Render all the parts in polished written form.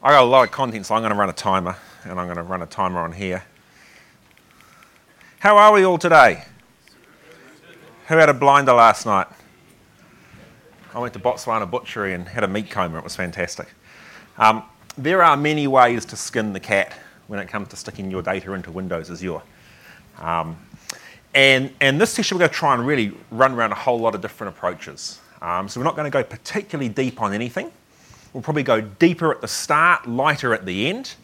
I got a lot of content, so I'm going to run a timer, and I'm going to run a timer on here. How are we all today? Who had a blinder last night? I went to Botswana Butchery and had a meat coma. It was fantastic. There are many ways to skin the cat when it comes to sticking your data into Windows Azure. And this session we're going to try and really run around a whole lot of different approaches. So we're not going to go particularly deep on anything. We'll probably go deeper at the start, lighter at the end.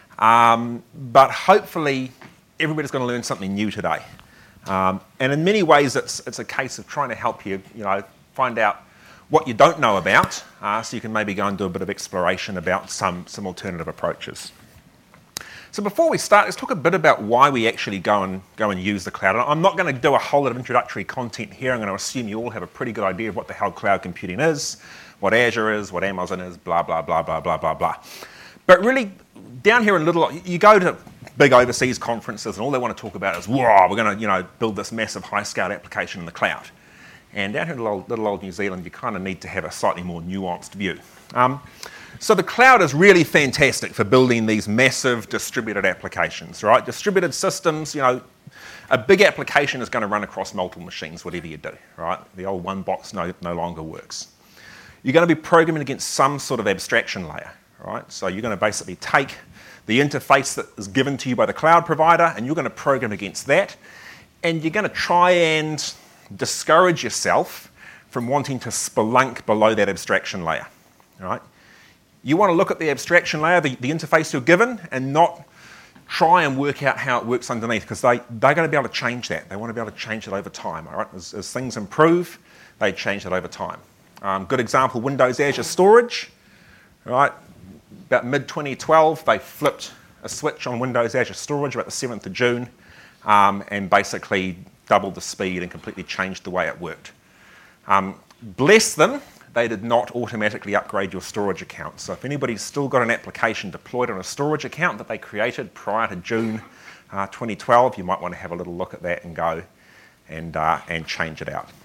But hopefully everybody's going to learn something new today. And in many ways it's a case of trying to help you, find out what you don't know about, so you can maybe go and do a bit of exploration about some alternative approaches. So before we start, let's talk a bit about why we actually go and use the cloud. I'm not going to do a whole lot of introductory content here. I'm going to assume you all have a pretty good idea of what the hell cloud computing is, what Azure is, what Amazon is, blah, blah, blah, blah, blah, blah, blah. But really, down here in Little, you go to big overseas conferences and all they want to talk about is, whoa, we're going to build this massive high-scale application in the cloud. And down here in little old New Zealand, you kind of need to have a slightly more nuanced view. So the cloud is really fantastic for building these massive distributed applications, right? Distributed systems, a big application is going to run across multiple machines, whatever you do, right? The old one box no longer works. You're going to be programming against some sort of abstraction layer, right? So you're going to basically take the interface that is given to you by the cloud provider and you're going to program against that, and you're going to try and discourage yourself from wanting to spelunk below that abstraction layer, right? You want to look at the abstraction layer, the interface you're given, and not try and work out how it works underneath, because they're going to be able to change that. They want to be able to change it over time, all right? As things improve, they change it over time. Good example, Windows Azure Storage, right? About mid-2012, they flipped a switch on Windows Azure Storage about the 7th of June, and basically doubled the speed and completely changed the way it worked. Bless them, they did not automatically upgrade your storage account. So if anybody's still got an application deployed on a storage account that they created prior to June 2012, you might want to have a little look at that and go and change it out.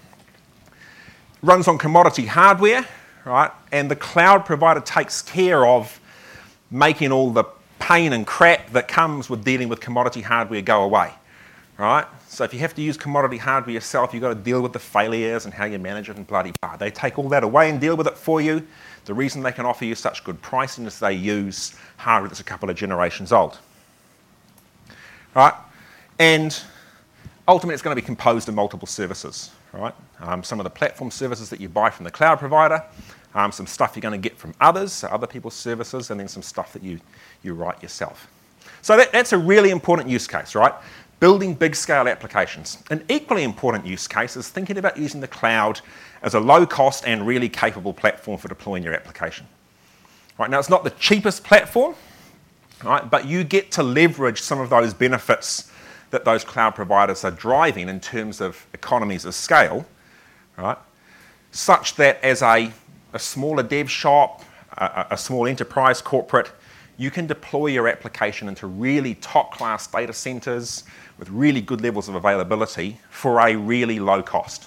Runs on commodity hardware, right? And the cloud provider takes care of making all the pain and crap that comes with dealing with commodity hardware go away, right? So if you have to use commodity hardware yourself, you've got to deal with the failures and how you manage it and bloody blah. They take all that away and deal with it for you. The reason they can offer you such good pricing is they use hardware that's a couple of generations old, right? And ultimately, it's going to be composed of multiple services, right? Some of the platform services that you buy from the cloud provider, some stuff you're going to get from others, so other people's services, and then some stuff that you write yourself. So that's a really important use case, right? Building big-scale applications. An equally important use case is thinking about using the cloud as a low-cost and really capable platform for deploying your application. Right, now, it's not the cheapest platform, right, but you get to leverage some of those benefits that those cloud providers are driving in terms of economies of scale, right, such that as a smaller dev shop, a small enterprise corporate, you can deploy your application into really top-class data centers with really good levels of availability for a really low cost.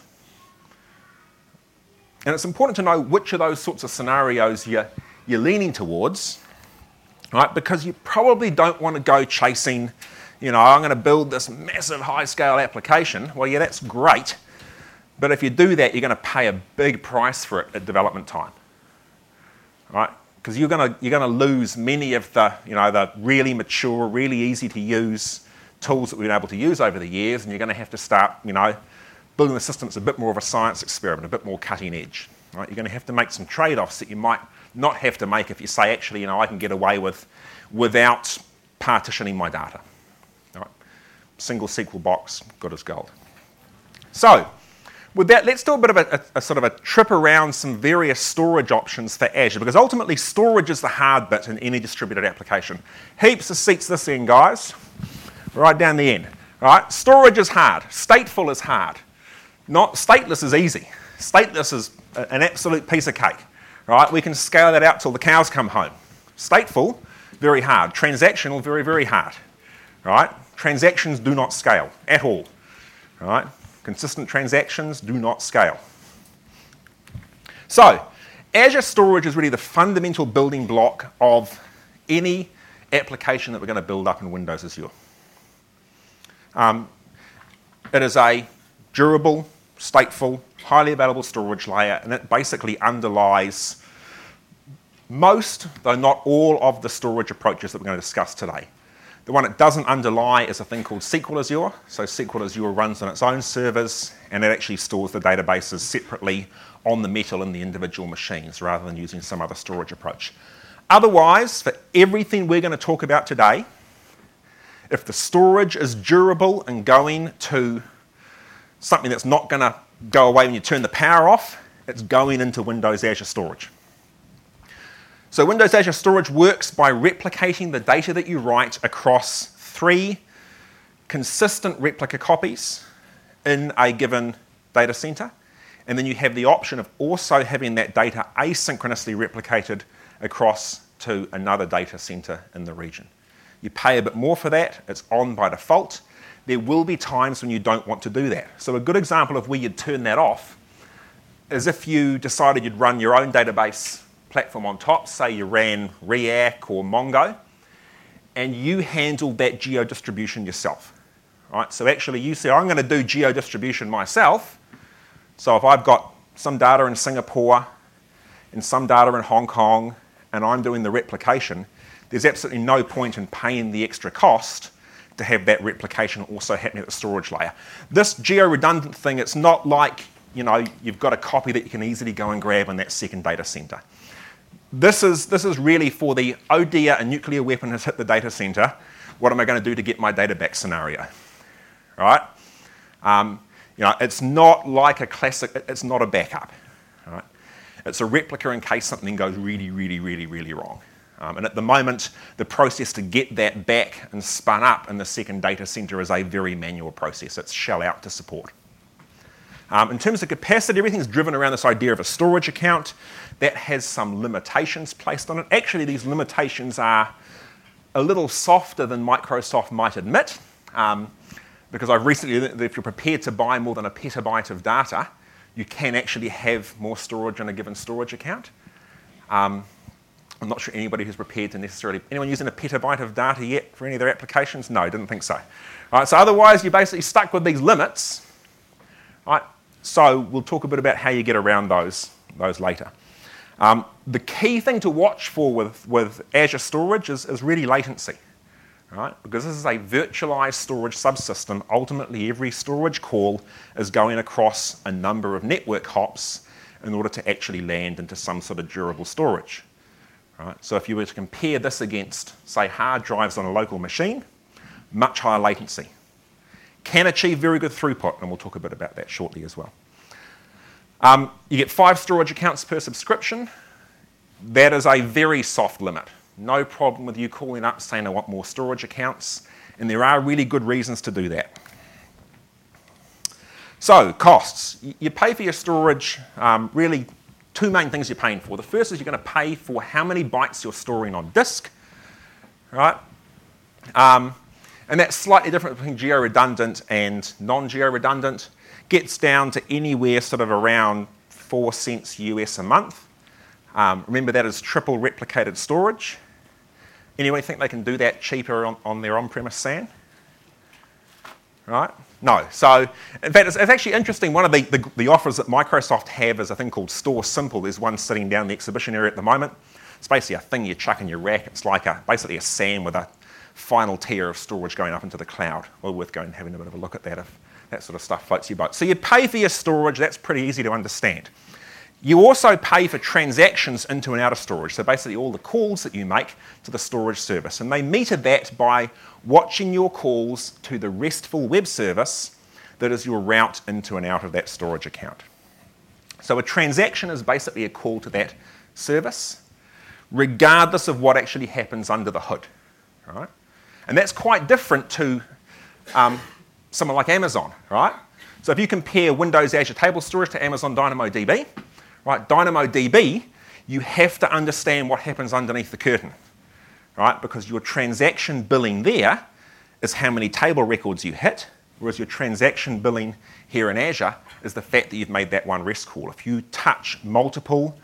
And it's important to know which of those sorts of scenarios you're leaning towards, right? Because you probably don't want to go chasing, I'm going to build this massive high-scale application. Well, yeah, that's great. But if you do that, you're going to pay a big price for it at development time, right? Because you're going to lose many of the really mature, really easy to use tools that we've been able to use over the years, and you're going to have to start, building the system that's a bit more of a science experiment, a bit more cutting edge. Right? You're going to have to make some trade-offs that you might not have to make if you say, actually, I can get away without partitioning my data. Right? Single SQL box, good as gold. So, with that, let's do a bit of a sort of a trip around some various storage options for Azure, because ultimately storage is the hard bit in any distributed application. Heaps of seats this end, guys, right down the end. Right? Storage is hard. Stateful is hard. Stateless is easy. Stateless is an absolute piece of cake. Right? We can scale that out till the cows come home. Stateful, very hard. Transactional, very, very hard. Right? Transactions do not scale at all. Right? Consistent transactions do not scale. So, Azure Storage is really the fundamental building block of any application that we're going to build up in Windows Azure. It is a durable, stateful, highly available storage layer, and it basically underlies most, though not all, of the storage approaches that we're going to discuss today. The one it doesn't underlie is a thing called SQL Azure. So SQL Azure runs on its own servers, and it actually stores the databases separately on the metal in the individual machines rather than using some other storage approach. Otherwise, for everything we're going to talk about today, if the storage is durable and going to something that's not going to go away when you turn the power off, it's going into Windows Azure Storage. So Windows Azure Storage works by replicating the data that you write across 3 consistent replica copies in a given data center. And then you have the option of also having that data asynchronously replicated across to another data center in the region. You pay a bit more for that. It's on by default. There will be times when you don't want to do that. So a good example of where you'd turn that off is if you decided you'd run your own database platform on top, say you ran React or Mongo, and you handled that geo-distribution yourself. Right? So actually you say, I'm going to do geo-distribution myself. So if I've got some data in Singapore and some data in Hong Kong, and I'm doing the replication, there's absolutely no point in paying the extra cost to have that replication also happening at the storage layer. This geo-redundant thing, it's not like, you've got a copy that you can easily go and grab in that second data center. This is really for the, oh dear, a nuclear weapon has hit the data center. What am I going to do to get my data back scenario? Right? It's not like a classic, it's not a backup. Right? It's a replica in case something goes really, really, really, really wrong. And at the moment, the process to get that back and spun up in the second data center is a very manual process. It's shell out to support. In terms of capacity, everything's driven around this idea of a storage account that has some limitations placed on it. Actually, these limitations are a little softer than Microsoft might admit, because I've recently learned that if you're prepared to buy more than a petabyte of data, you can actually have more storage on a given storage account. I'm not sure anybody who's prepared to necessarily... Anyone using a petabyte of data yet for any of their applications? No, didn't think so. All right, so otherwise, you're basically stuck with these limits. All right, so we'll talk a bit about how you get around those later. The key thing to watch for with Azure Storage is really latency. Right? Because this is a virtualized storage subsystem. Ultimately, every storage call is going across a number of network hops in order to actually land into some sort of durable storage. Right? So if you were to compare this against, say, hard drives on a local machine, much higher latency. Can achieve very good throughput, and we'll talk a bit about that shortly as well. You get 5 storage accounts per subscription. That is a very soft limit. No problem with you calling up saying I want more storage accounts, and there are really good reasons to do that. So, costs. You pay for your storage, really 2 main things you're paying for. The first is you're going to pay for how many bytes you're storing on disk, right? And that's slightly different between geo-redundant and non-geo-redundant. Gets down to anywhere sort of around 4 cents US a month. Remember, that is triple replicated storage. Anyone think they can do that cheaper on their on-premise SAN? Right? No. So, in fact, it's actually interesting. One of the offers that Microsoft have is a thing called Store Simple. There's one sitting down in the exhibition area at the moment. It's basically a thing you chuck in your rack. It's like basically a SAN with a final tier of storage going up into the cloud. Well, worth going and having a bit of a look at that if that sort of stuff floats your boat. So you pay for your storage. That's pretty easy to understand. You also pay for transactions into and out of storage. So basically all the calls that you make to the storage service. And they meter that by watching your calls to the RESTful web service that is your route into and out of that storage account. So a transaction is basically a call to that service, regardless of what actually happens under the hood. Right? And that's quite different to someone like Amazon. Right? So if you compare Windows Azure Table Storage to Amazon DynamoDB, right, DynamoDB, you have to understand what happens underneath the curtain, right? Because your transaction billing there is how many table records you hit, whereas your transaction billing here in Azure is the fact that you've made that one REST call. If you touch multiple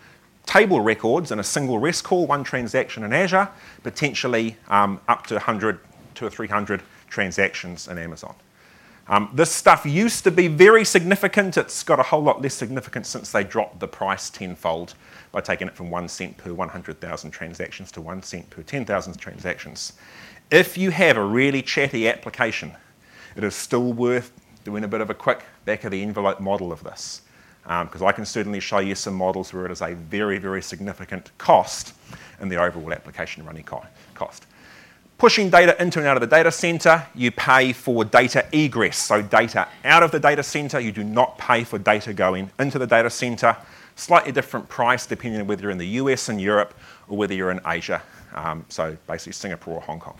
table records in a single REST call, one transaction in Azure, potentially up to 100 to 300 transactions in Amazon. This stuff used to be very significant. It's got a whole lot less significance since they dropped the price tenfold by taking it from 1 cent per 100,000 transactions to 1 cent per 10,000 transactions. If you have a really chatty application, it is still worth doing a bit of a quick back-of-the-envelope model of this, because I can certainly show you some models where it is a very, very significant cost in the overall application running cost. Pushing data into and out of the data center, you pay for data egress. So data out of the data center, you do not pay for data going into the data center. Slightly different price depending on whether you're in the US and Europe or whether you're in Asia, so basically Singapore or Hong Kong.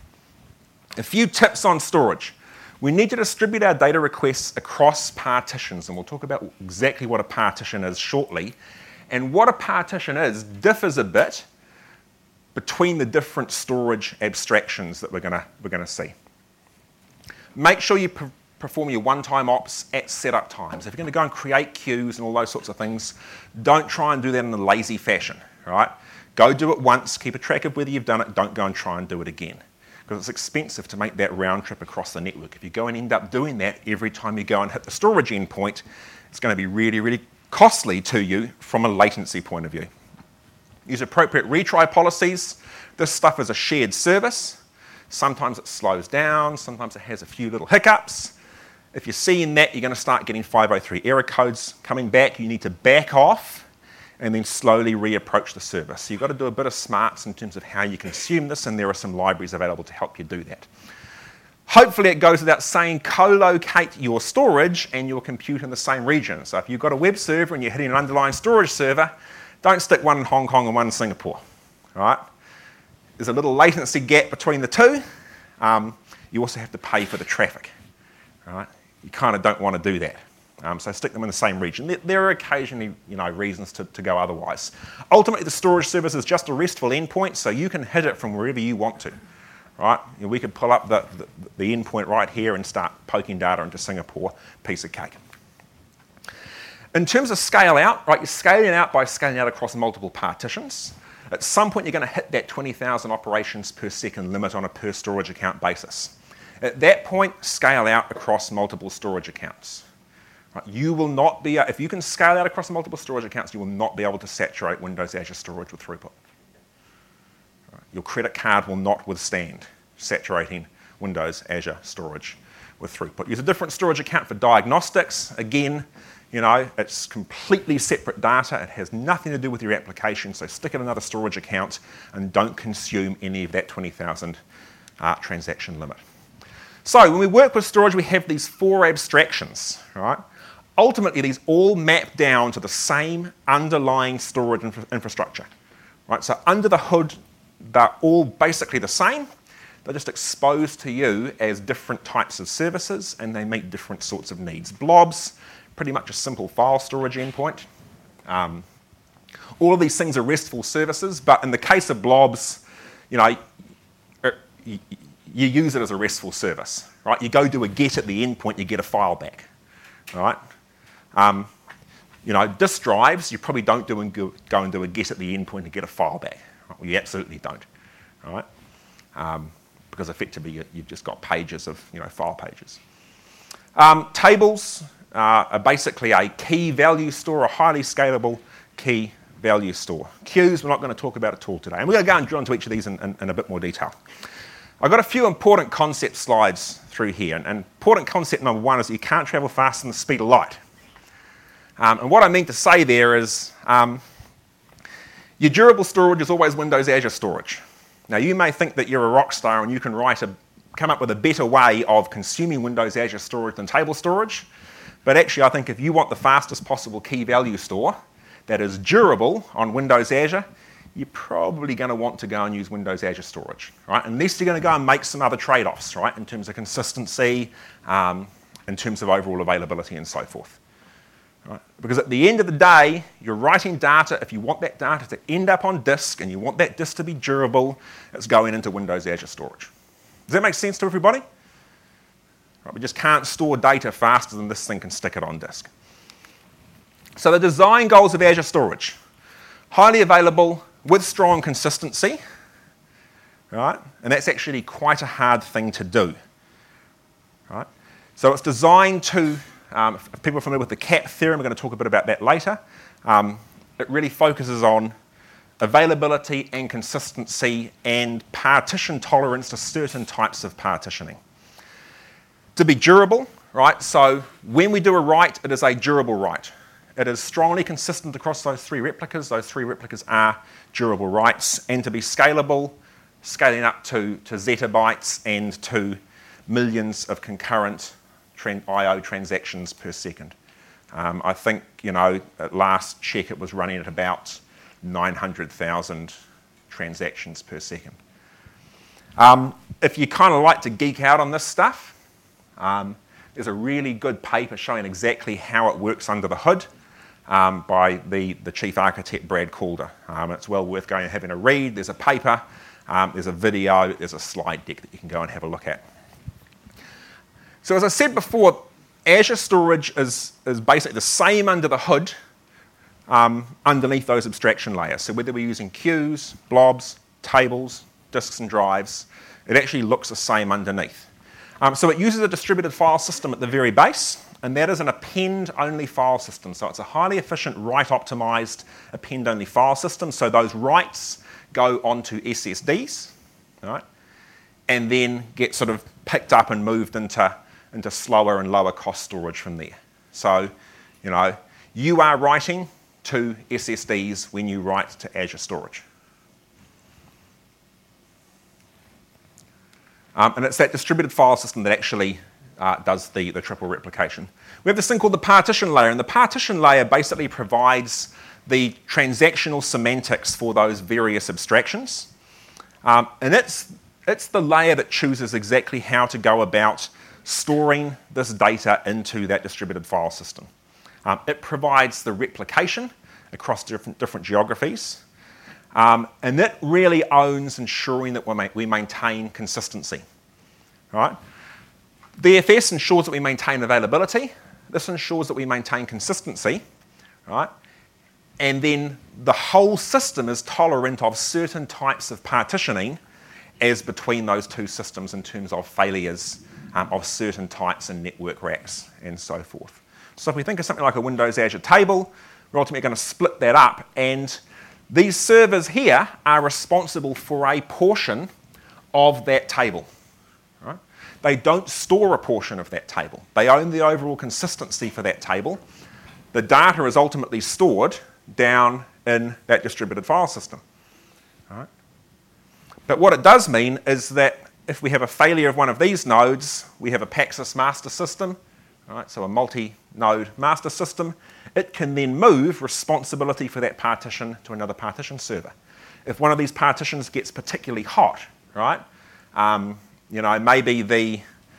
A few tips on storage. We need to distribute our data requests across partitions, and we'll talk about exactly what a partition is shortly. And what a partition is differs a bit between the different storage abstractions that we're going to see. Make sure you perform your one-time ops at setup times. If you're going to go and create queues and all those sorts of things, don't try and do that in a lazy fashion, right? Go do it once, keep a track of whether you've done it, don't go and try and do it again. Because it's expensive to make that round trip across the network. If you go and end up doing that every time you go and hit the storage endpoint, it's going to be really, really costly to you from a latency point of view. Use appropriate retry policies. This stuff is a shared service. Sometimes it slows down, sometimes it has a few little hiccups. If you're seeing that, you're going to start getting 503 error codes coming back. You need to back off and then slowly reapproach the service. So you've got to do a bit of smarts in terms of how you consume this, and there are some libraries available to help you do that. Hopefully it goes without saying, co-locate your storage and your compute in the same region. So if you've got a web server and you're hitting an underlying storage server, don't stick one in Hong Kong and one in Singapore, all right? There's a little latency gap between the two. You also have to pay for the traffic, all right? You kind of don't want to do that. So stick them in the same region. There are occasionally, reasons to go otherwise. Ultimately, the storage service is just a RESTful endpoint, so you can hit it from wherever you want to, right? We could pull up the endpoint right here and start poking data into Singapore, piece of cake. In terms of scale out, right, you're scaling out by scaling out across multiple partitions. At some point, you're going to hit that 20,000 operations per second limit on a per storage account basis. At that point, scale out across multiple storage accounts. Right, you will not be, if you can scale out across multiple storage accounts, you will not be able to saturate Windows Azure storage with throughput. Right, your credit card will not withstand saturating Windows Azure storage with throughput. Use a different storage account for diagnostics. Again, it's completely separate data. It has nothing to do with your application, so stick in another storage account and don't consume any of that 20,000 transaction limit. So when we work with storage, we have these 4 abstractions, right? Ultimately, these all map down to the same underlying storage infrastructure, right? So under the hood, they're all basically the same. They're just exposed to you as different types of services, and they meet different sorts of needs. Blobs, pretty much a simple file storage endpoint. All of these things are RESTful services, but in the case of blobs, you use it as a RESTful service, right? You go do a get at the endpoint, you get a file back, right? Disk drives, you probably don't go and do a get at the endpoint to get a file back. Right? Well, you absolutely don't, right? Because effectively you've just got pages of file pages. Tables are basically a key value store, a highly scalable key value store. Queues, we're not going to talk about at all today. And we're going to go and drill into each of these in a bit more detail. I've got a few important concept slides through here. And important concept number 1 is that you can't travel faster than the speed of light. And what I mean to say there is your durable storage is always Windows Azure storage. Now, you may think that you're a rock star and you can come up with a better way of consuming Windows Azure storage than table storage. But actually, I think if you want the fastest possible key value store that is durable on Windows Azure, you're probably going to want to go and use Windows Azure storage, right? Unless you're going to go and make some other trade-offs, right, in terms of consistency, in terms of overall availability and so forth. Right? Because at the end of the day, you're writing data. If you want that data to end up on disk and you want that disk to be durable, it's going into Windows Azure storage. Does that make sense to everybody? Right, we just can't store data faster than this thing can stick it on disk. So the design goals of Azure storage. highly available with strong consistency, right? And that's actually quite a hard thing to do, right? So it's designed to, if people are familiar with the CAP theorem, we're going to talk a bit about that later. It really focuses on availability and consistency and partition tolerance to certain types of partitioning. To be durable, right? So when we do a write, it is a durable write. It is strongly consistent across those three replicas. Those three replicas are durable writes. And to be scalable, scaling up to zettabytes and to millions of concurrent I/O transactions per second. I think, at last check it was running at about 900,000 transactions per second. If you kind of like to geek out on this stuff, there's a really good paper showing exactly how it works under the hood by the chief architect, Brad Calder. It's well worth going and having a read. There's a paper, there's a video, there's a slide deck that you can go and have a look at. So as I said before, Azure Storage is basically the same under the hood underneath those abstraction layers. So whether we're using queues, blobs, tables, disks and drives, it actually looks the same underneath. So it uses a distributed file system at the very base, and that is an append-only file system. So it's a highly efficient write-optimized append-only file system. So those writes go onto SSDs, right, and then get sort of picked up and moved into slower and lower cost storage from there. So, you are writing to SSDs when you write to Azure Storage. And it's that distributed file system that actually does the triple replication. We have this thing called the partition layer, and the partition layer basically provides the transactional semantics for those various abstractions. And it's the layer that chooses exactly how to go about storing this data into that distributed file system. It provides the replication across different geographies, and it really owns ensuring that we maintain consistency. Right? DFS ensures that we maintain availability. This ensures that we maintain consistency, right? And then the whole system is tolerant of certain types of partitioning as between those two systems in terms of failures of certain types and network racks and so forth. So if we think of something like a Windows Azure table, we're ultimately going to split that up, and these servers here are responsible for a portion of that table. Right? They don't store a portion of that table. They own the overall consistency for that table. The data is ultimately stored down in that distributed file system. Right? But what it does mean is that if we have a failure of one of these nodes, we have a Paxos master system, right? So a multi-node master system. It can then move responsibility for that partition to another partition server. If one of these partitions gets particularly hot, right? Maybe the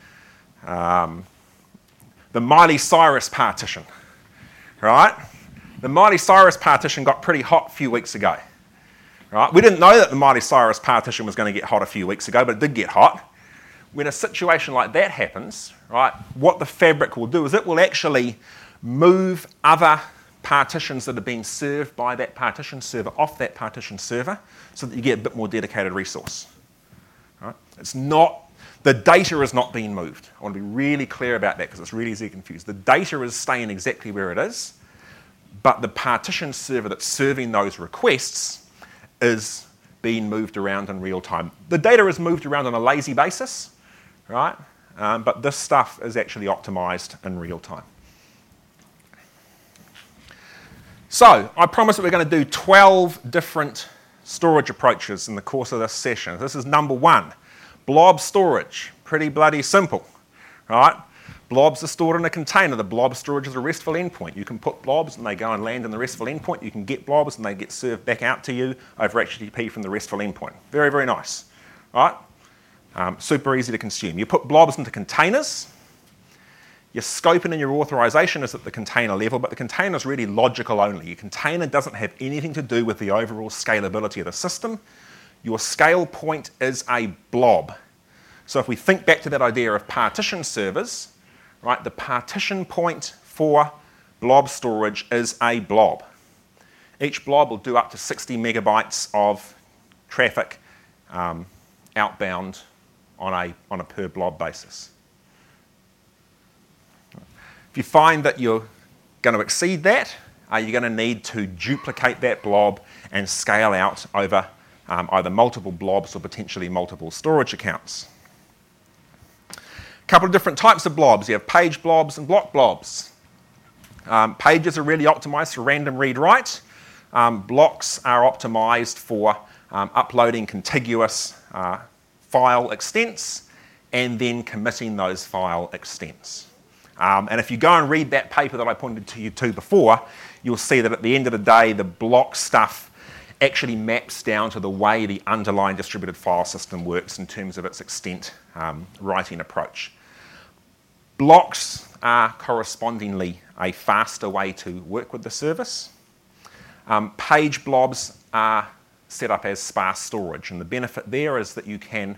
Miley Cyrus partition, right? The Miley Cyrus partition got pretty hot a few weeks ago. Right? We didn't know that the Miley Cyrus partition was going to get hot a few weeks ago, but it did get hot. When a situation like that happens, right, what the fabric will do is it will actually move other partitions that are being served by that partition server off that partition server so that you get a bit more dedicated resource. Right? The data is not being moved. I want to be really clear about that because it's really easy to confuse. The data is staying exactly where it is, but the partition server that's serving those requests is being moved around in real time. The data is moved around on a lazy basis, right? But this stuff is actually optimized in real time. So I promised that we're going to do 12 different storage approaches in the course of this session. This is number one, blob storage. Pretty bloody simple, right? Blobs are stored in a container. The blob storage is a RESTful endpoint. You can put blobs and they go and land in the RESTful endpoint. You can get blobs and they get served back out to you over HTTP from the RESTful endpoint. Very, very nice, right? Super easy to consume. You put blobs into containers. Your scoping and your authorization is at the container level, but the container is really logical only. Your container doesn't have anything to do with the overall scalability of the system. Your scale point is a blob. So if we think back to that idea of partition servers, right, the partition point for blob storage is a blob. Each blob will do up to 60 megabytes of traffic outbound on a per blob basis. If you find that you're going to exceed that, you're going to need to duplicate that blob and scale out over either multiple blobs or potentially multiple storage accounts. A couple of different types of blobs. You have page blobs and block blobs. Pages are really optimized for random read-write. Blocks are optimized for uploading contiguous file extents and then committing those file extents. And if you go and read that paper that I pointed to you to before, you'll see that at the end of the day, the block stuff actually maps down to the way the underlying distributed file system works in terms of its extent writing approach. Blocks are correspondingly a faster way to work with the service. Page blobs are set up as sparse storage, and the benefit there is that you can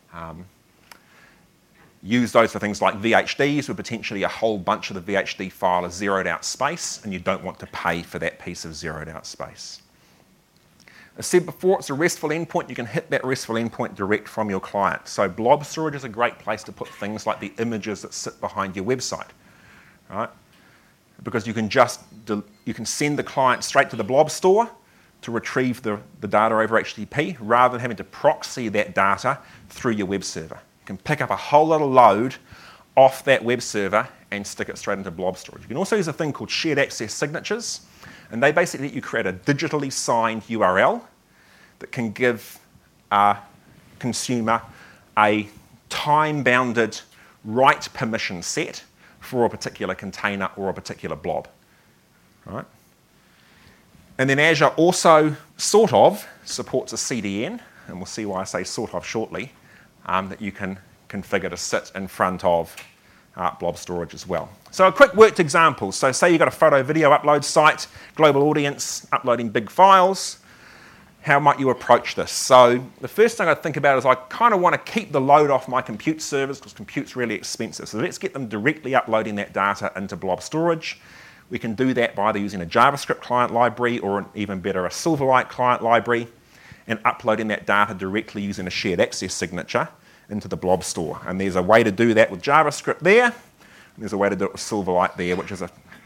use those for things like VHDs, where potentially a whole bunch of the VHD file is zeroed out space, and you don't want to pay for that piece of zeroed out space. As said before, it's a RESTful endpoint. You can hit that RESTful endpoint direct from your client. So blob storage is a great place to put things like the images that sit behind your website, right? Because you can send the client straight to the blob store to retrieve the data over HTTP rather than having to proxy that data through your web server. You can pick up a whole lot of load off that web server and stick it straight into blob storage. You can also use a thing called shared access signatures, and they basically let you create a digitally signed URL that can give a consumer a time-bounded write permission set for a particular container or a particular blob, right? And then Azure also sort of supports a CDN, and we'll see why I say sort of shortly, that you can configure to sit in front of blob storage as well. So a quick worked example. So say you've got a photo video upload site, global audience, uploading big files. How might you approach this? So the first thing I think about is I kind of want to keep the load off my compute servers because compute's really expensive. So let's get them directly uploading that data into blob storage. We can do that by either using a JavaScript client library or even better, a Silverlight client library, and uploading that data directly using a shared access signature into the blob store. And there's a way to do that with JavaScript there, and there's a way to do it with Silverlight there, which is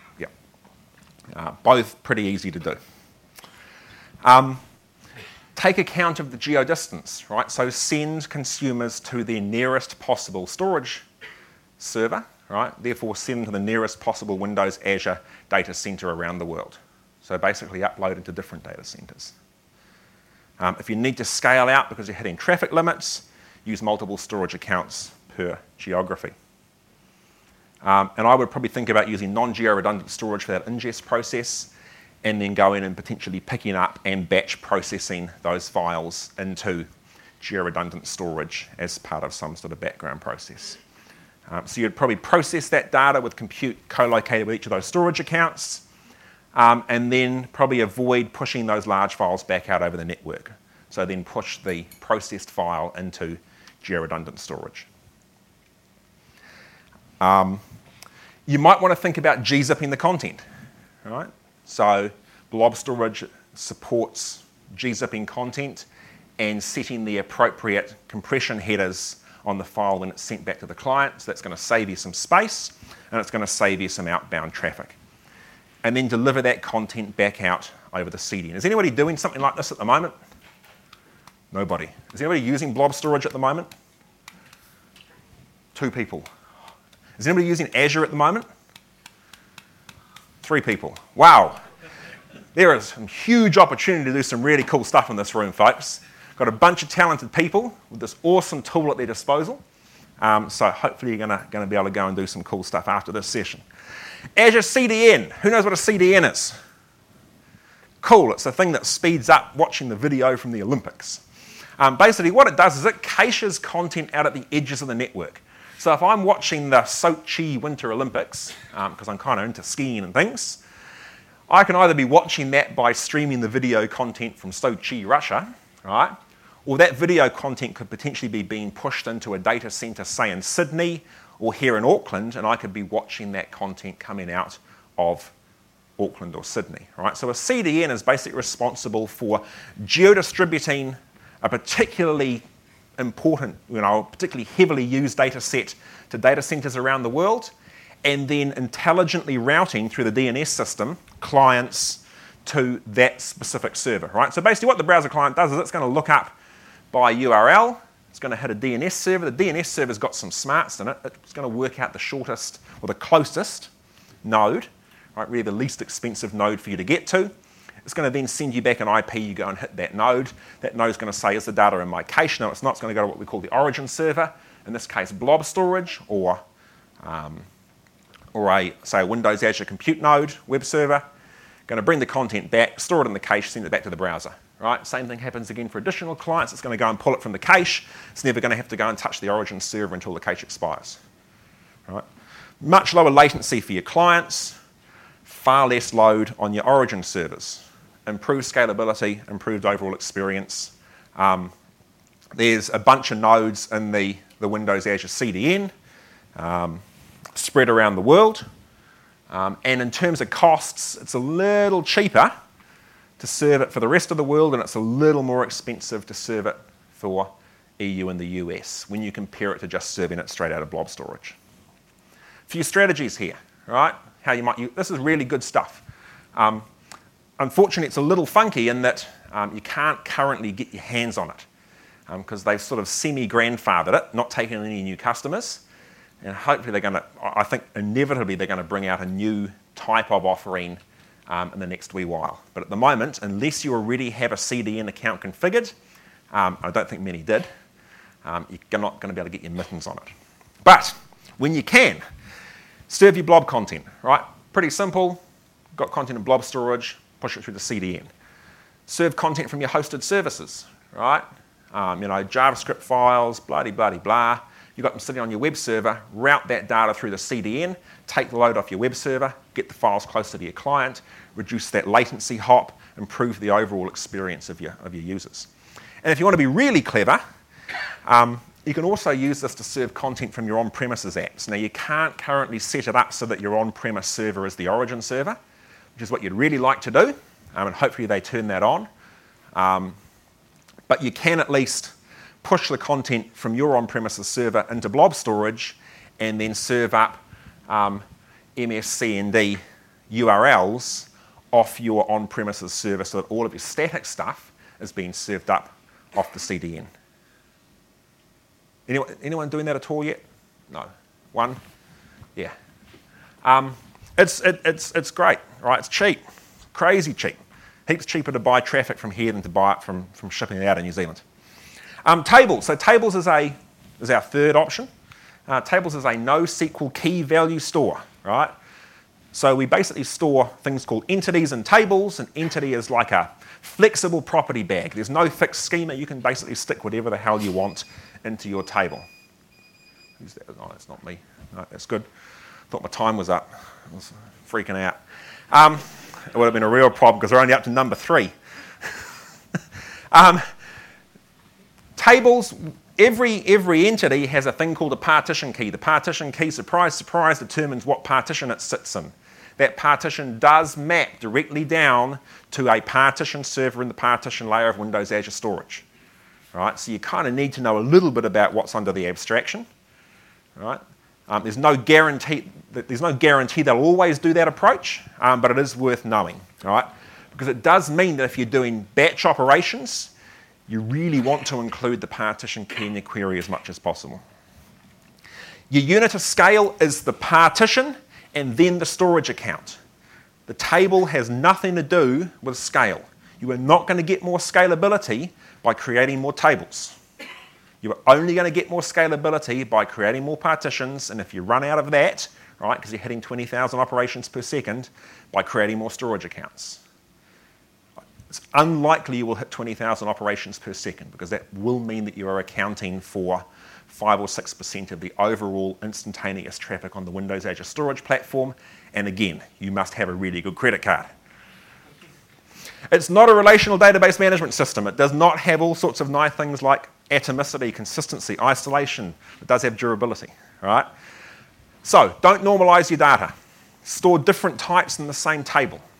both pretty easy to do. Take account of the geodistance, right? So send consumers to their nearest possible storage server, right? Therefore, send to the nearest possible Windows Azure data center around the world. So basically upload into different data centers. If you need to scale out because you're hitting traffic limits, use multiple storage accounts per geography. And I would probably think about using non-geo-redundant storage for that ingest process, and then go in and potentially picking up and batch processing those files into geo-redundant storage as part of some sort of background process. So you'd probably process that data with compute co-located with each of those storage accounts, and then probably avoid pushing those large files back out over the network. So then push the processed file into geo-redundant storage. You might want to think about gzipping the content, right? So blob storage supports gzipping content and setting the appropriate compression headers on the file when it's sent back to the client. So that's going to save you some space, and it's going to save you some outbound traffic. And then deliver that content back out over the CDN. Is anybody doing something like this at the moment? Nobody. Is anybody using blob storage at the moment? 2 people. Is anybody using Azure at the moment? 3 people. Wow. There is some huge opportunity to do some really cool stuff in this room, folks. Got a bunch of talented people with this awesome tool at their disposal. So hopefully you're going to be able to go and do some cool stuff after this session. Azure CDN. Who knows what a CDN is? Cool. It's the thing that speeds up watching the video from the Olympics. Basically, what it does is it caches content out at the edges of the network. So if I'm watching the Sochi Winter Olympics, because I'm kind of into skiing and things, I can either be watching that by streaming the video content from Sochi, Russia, right? Or that video content could potentially be being pushed into a data center, say in Sydney or here in Auckland, and I could be watching that content coming out of Auckland or Sydney, right? So a CDN is basically responsible for geo-distributing a particularly important, particularly heavily used data set to data centers around the world, and then intelligently routing through the DNS system clients to that specific server, right? So basically what the browser client does is it's going to look up by URL, it's going to hit a DNS server. The DNS server's got some smarts in it. It's going to work out the shortest or the closest node, right? Really the least expensive node for you to get to. It's going to then send you back an IP. You go and hit that node. That node's going to say, is the data in my cache? No, it's not. It's going to go to what we call the origin server. In this case, blob storage or say a Windows Azure Compute node web server. Going to bring the content back, store it in the cache, send it back to the browser. Right? Same thing happens again for additional clients. It's going to go and pull it from the cache. It's never going to have to go and touch the origin server until the cache expires. Right? Much lower latency for your clients, far less load on your origin servers. Improved scalability, improved overall experience. There's a bunch of nodes in the Windows Azure CDN spread around the world. And in terms of costs, it's a little cheaper to serve it for the rest of the world, and it's a little more expensive to serve it for EU and the US when you compare it to just serving it straight out of blob storage. A few strategies here, right? How you might use this is really good stuff. Unfortunately, it's a little funky in that you can't currently get your hands on it because they've sort of semi-grandfathered it, not taking any new customers. And hopefully they're going to, I think inevitably they're going to bring out a new type of offering in the next wee while. But at the moment, unless you already have a CDN account configured, I don't think many did, you're not going to be able to get your mittens on it. But when you can, serve your blob content, right? Pretty simple. Got content in blob storage, push it through the CDN. Serve content from your hosted services, right? JavaScript files, blah. You've got them sitting on your web server, route that data through the CDN, take the load off your web server, get the files closer to your client, reduce that latency hop, improve the overall experience of your users. And if you want to be really clever, you can also use this to serve content from your on-premises apps. Now, you can't currently set it up so that your on-premise server is the origin server, which is what you'd really like to do, and hopefully they turn that on. But you can at least push the content from your on-premises server into blob storage and then serve up MSCND URLs off your on-premises server so that all of your static stuff is being served up off the CDN. Anyone doing that at all yet? No. One? Yeah. It's great, right? It's cheap, crazy cheap. Heaps cheaper to buy traffic from here than to buy it from shipping it out of New Zealand. Tables. So tables is our third option. Tables is a NoSQL key value store, right? So we basically store things called entities and tables. An entity is like a flexible property bag. There's no fixed schema. You can basically stick whatever the hell you want into your table. Who's that? Oh, that's not me. No, that's good. Thought my time was up. I was freaking out. It would have been a real problem because we're only up to number 3. Tables, every entity has a thing called a partition key. The partition key, surprise, surprise, determines what partition it sits in. That partition does map directly down to a partition server in the partition layer of Windows Azure Storage. Right? So you kind of need to know a little bit about what's under the abstraction. Right? There's no guarantee they'll always do that approach, but it is worth knowing. Right? Because it does mean that if you're doing batch operations, you really want to include the partition key in your query as much as possible. Your unit of scale is the partition and then the storage account. The table has nothing to do with scale. You are not going to get more scalability by creating more tables. You are only going to get more scalability by creating more partitions, and if you run out of that, right, because you're hitting 20,000 operations per second, by creating more storage accounts. It's unlikely you will hit 20,000 operations per second because that will mean that you are accounting for 5 or 6% of the overall instantaneous traffic on the Windows Azure Storage platform. And again, you must have a really good credit card. It's not a relational database management system. It does not have all sorts of nice things like atomicity, consistency, isolation. It does have durability, right? So don't normalize your data. Store different types in the same table.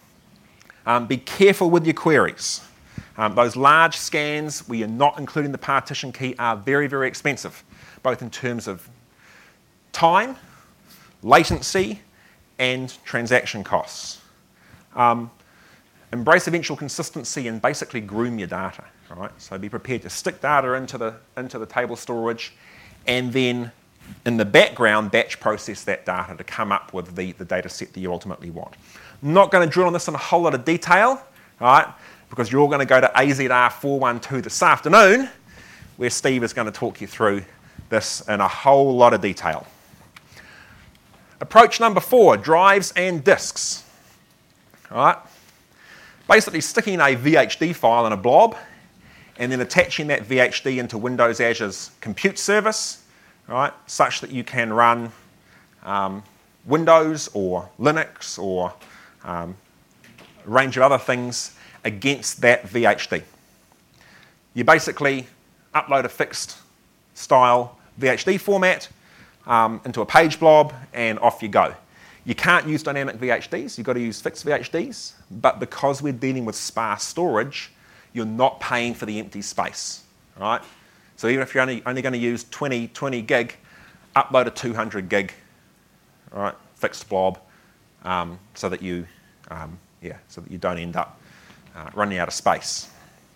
Be careful with your queries. Those large scans where you're not including the partition key are very, very expensive, both in terms of time, latency, and transaction costs. Embrace eventual consistency and basically groom your data. Right? So be prepared to stick data into the table storage, and then in the background batch process that data to come up with the data set that you ultimately want. I'm not going to drill on this in a whole lot of detail, right? Because you're all going to go to AZR 412 this afternoon, where Steve is going to talk you through this in a whole lot of detail. Approach number 4, drives and disks. All right? Basically sticking a VHD file in a blob and then attaching that VHD into Windows Azure's compute service, right, such that you can run Windows or Linux or a range of other things against that VHD. You basically upload a fixed style VHD format into a page blob, and off you go. You can't use dynamic VHDs, you've got to use fixed VHDs, but because we're dealing with sparse storage, you're not paying for the empty space, right? So even if you're only going to use 20 gig, upload a 200 gig, right, fixed blob, so that you don't end up running out of space.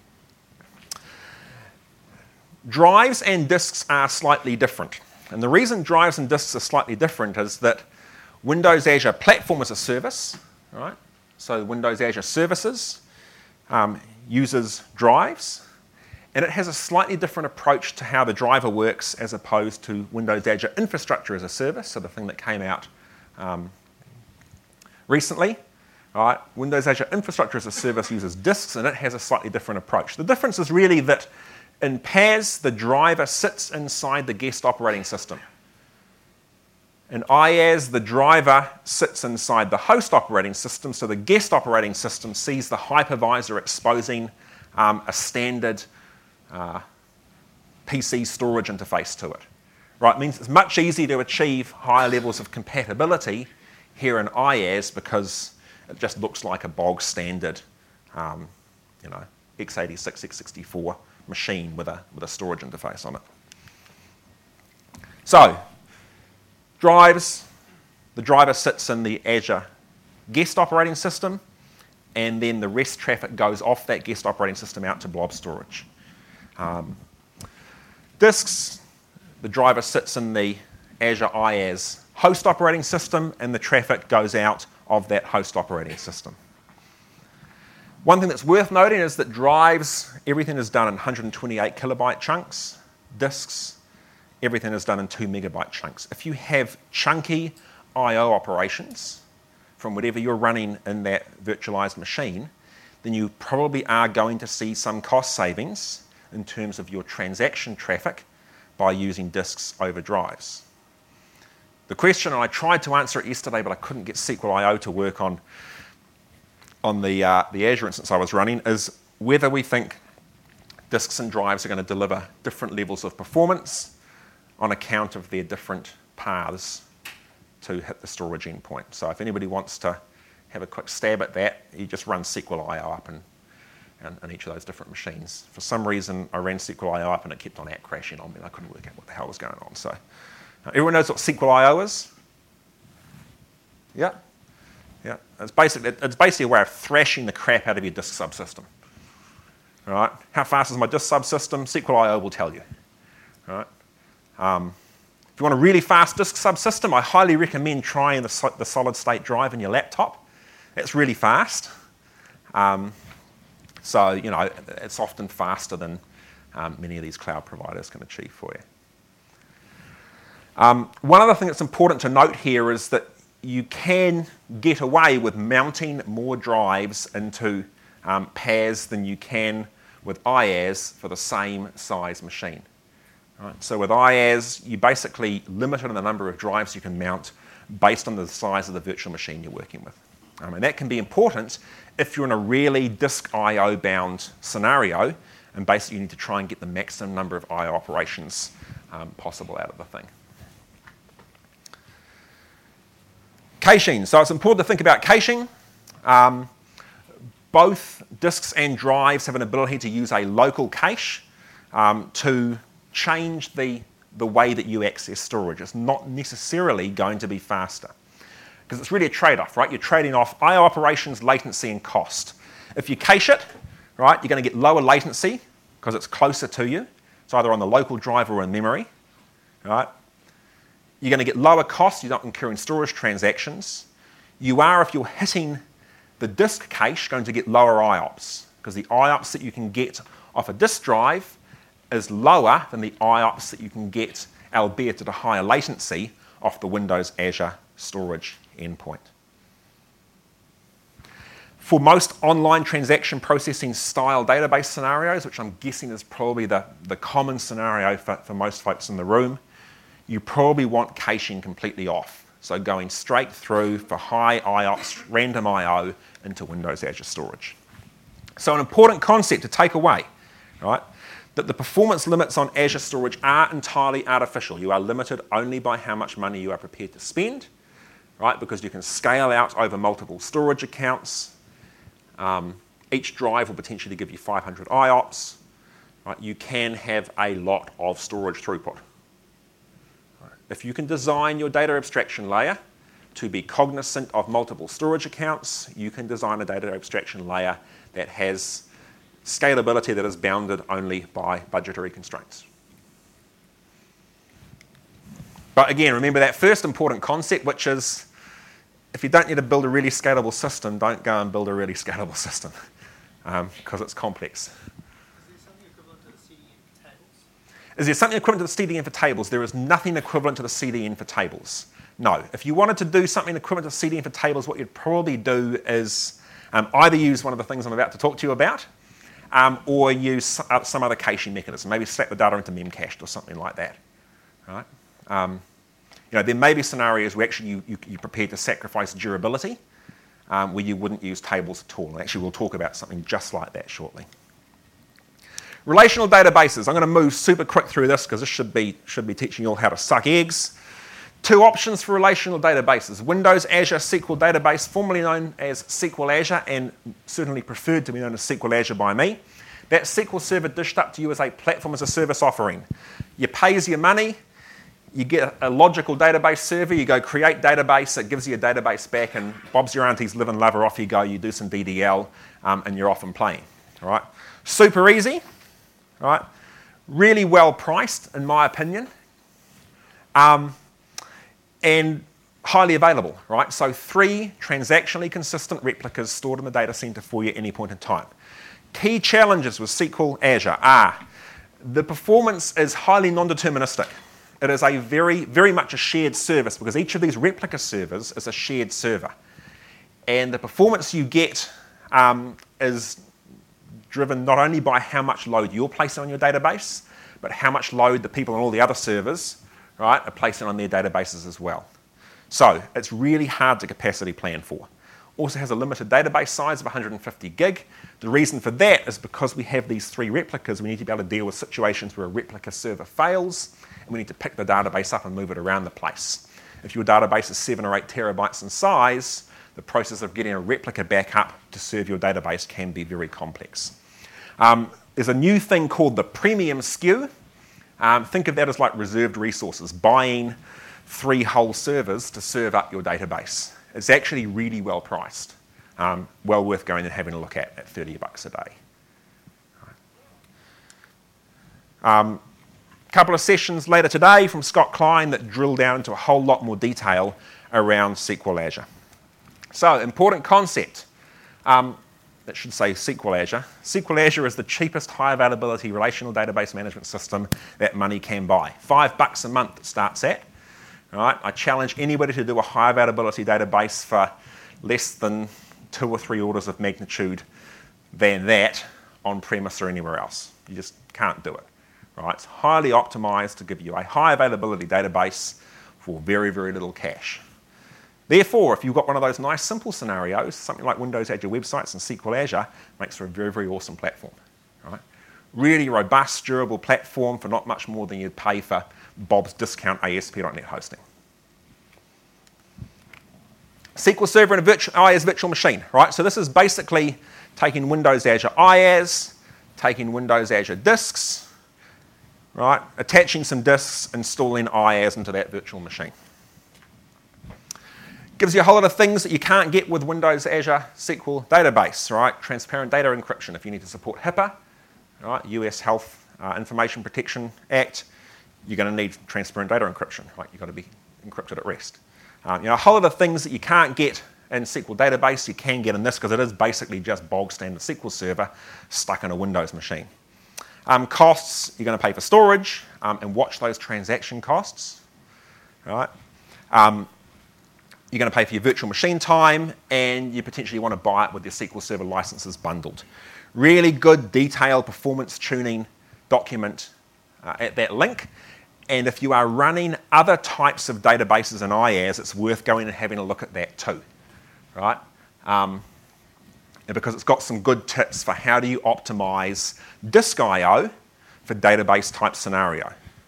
Drives and disks are slightly different. And the reason drives and disks are slightly different is that Windows Azure Platform as a Service, right? So Windows Azure Services uses drives, and it has a slightly different approach to how the driver works as opposed to Windows Azure Infrastructure as a Service, so the thing that came out recently. Right? Windows Azure Infrastructure as a Service uses disks, and it has a slightly different approach. The difference is really that in PAS, the driver sits inside the guest operating system. In IaaS, the driver sits inside the host operating system, so the guest operating system sees the hypervisor exposing a standard PC storage interface to it. Right? It means it's much easier to achieve higher levels of compatibility here in IaaS because it just looks like a bog standard, x86, x64 machine with a storage interface on it. So, drives, the driver sits in the Azure guest operating system, and then the REST traffic goes off that guest operating system out to blob storage. Disks, the driver sits in the Azure IaaS host operating system, and the traffic goes out of that host operating system. One thing that's worth noting is that drives, everything is done in 128 kilobyte chunks. Disks, everything is done in 2 megabyte chunks. If you have chunky I/O operations from whatever you're running in that virtualized machine, then you probably are going to see some cost savings in terms of your transaction traffic by using disks over drives. The question, and I tried to answer it yesterday, but I couldn't get SQL.io to work on the Azure instance I was running, is whether we think disks and drives are going to deliver different levels of performance on account of their different paths to hit the storage endpoint. So if anybody wants to have a quick stab at that, you just run SQL.io up in each of those different machines. For some reason, I ran SQL.io up and it kept on crashing on me, and I couldn't work out what the hell was going on. So everyone knows what SQL.io is? Yeah? Yeah. It's basically a way of thrashing the crap out of your disk subsystem. All right? How fast is my disk subsystem? SQL.io will tell you. All right? If you want a really fast disk subsystem, I highly recommend trying the solid-state drive in your laptop. It's really fast. So, it's often faster than many of these cloud providers can achieve for you. One other thing that's important to note here is that you can get away with mounting more drives into PAS than you can with IaaS for the same size machine. Right? So with IaaS, you basically limit the number of drives you can mount based on the size of the virtual machine you're working with. And that can be important if you're in a really disk I/O bound scenario, and basically you need to try and get the maximum number of I/O operations possible out of the thing. Caching. So it's important to think about caching. both disks and drives have an ability to use a local cache to change the way that you access storage. It's not necessarily going to be faster, because it's really a trade-off, right? You're trading off I/O operations, latency, and cost. If you cache it, right, you're going to get lower latency because it's closer to you. It's either on the local drive or in memory, right? You're going to get lower costs. You're not incurring storage transactions. You are, if you're hitting the disk cache, going to get lower IOPS, because the IOPS that you can get off a disk drive is lower than the IOPS that you can get, albeit at a higher latency, off the Windows Azure storage endpoint. For most online transaction processing style database scenarios, which I'm guessing is probably the common scenario for most folks in the room, you probably want caching completely off. So going straight through for high IOPS, random I/O into Windows Azure storage. So an important concept to take away, right, that the performance limits on Azure storage are entirely artificial. You are limited only by how much money you are prepared to spend, right, because you can scale out over multiple storage accounts. Each drive will potentially give you 500 IOPS. Right? You can have a lot of storage throughput. Right. If you can design your data abstraction layer to be cognizant of multiple storage accounts, you can design a data abstraction layer that has scalability that is bounded only by budgetary constraints. But again, remember that first important concept, which is if you don't need to build a really scalable system, don't go and build a really scalable system, because it's complex. Is there something equivalent to the CDN for tables? Is there something equivalent to the CDN for tables? There is nothing equivalent to the CDN for tables. No. If you wanted to do something equivalent to CDN for tables, what you'd probably do is either use one of the things I'm about to talk to you about, or use some other caching mechanism. Maybe slap the data into memcached or something like that. Right? There may be scenarios where actually you're prepared to sacrifice durability, where you wouldn't use tables at all. And actually, we'll talk about something just like that shortly. Relational databases. I'm going to move super quick through this because this should be teaching you all how to suck eggs. Two options for relational databases. Windows Azure SQL Database, formerly known as SQL Azure, and certainly preferred to be known as SQL Azure by me. That SQL server dished up to you as a platform as a service offering. You pay as your money. You get a logical database server, you go create database, it gives you a database back, and Bob's your auntie's live and lover, off you go, you do some DDL, and you're off and playing. All right? Super easy, all right? Really well priced, in my opinion, and highly available, right? So 3 transactionally consistent replicas stored in the data center for you at any point in time. Key challenges with SQL Azure are the performance is highly non-deterministic. It is a very, very much a shared service because each of these replica servers is a shared server. And the performance you get is driven not only by how much load you're placing on your database, but how much load the people on all the other servers, right, are placing on their databases as well. So it's really hard to capacity plan for. Also has a limited database size of 150 gig. The reason for that is because we have these 3 replicas, we need to be able to deal with situations where a replica server fails, and we need to pick the database up and move it around the place. If your database is 7 or 8 terabytes in size, the process of getting a replica back up to serve your database can be very complex. There's a new thing called the premium SKU. Think of that as like reserved resources, buying 3 whole servers to serve up your database. It's actually really well priced, well worth going and having a look at $30 a day. Couple of sessions later today from Scott Klein that drill down into a whole lot more detail around SQL Azure. So, important concept. That should say SQL Azure. SQL Azure is the cheapest high availability relational database management system that money can buy. $5 a month it starts at. Right? I challenge anybody to do a high availability database for less than 2 or 3 orders of magnitude than that on premise or anywhere else. You just can't do it. Right? It's highly optimized to give you a high availability database for very, very little cash. Therefore, if you've got one of those nice simple scenarios, something like Windows Azure Websites and SQL Azure makes for a very, very awesome platform. Right? Really robust, durable platform for not much more than you'd pay for Bob's discount ASP.NET hosting. SQL Server in a IaaS virtual machine, right? So this is basically taking Windows Azure IaaS, taking Windows Azure disks, right, attaching some disks, installing IaaS into that virtual machine. Gives you a whole lot of things that you can't get with Windows Azure SQL database, right? Transparent data encryption if you need to support HIPAA, right? US Health Information Protection Act, you're going to need transparent data encryption, right? You've got to be encrypted at rest. A whole lot of things that you can't get in SQL database, you can get in this because it is basically just bog standard SQL Server stuck in a Windows machine. Costs, you're going to pay for storage and watch those transaction costs, right? You're going to pay for your virtual machine time, and you potentially want to buy it with your SQL Server licenses bundled. Really good detailed performance tuning document at that link. And if you are running other types of databases in IaaS, it's worth going and having a look at that too, right? And because it's got some good tips for how do you optimize disk I/O for database type scenario.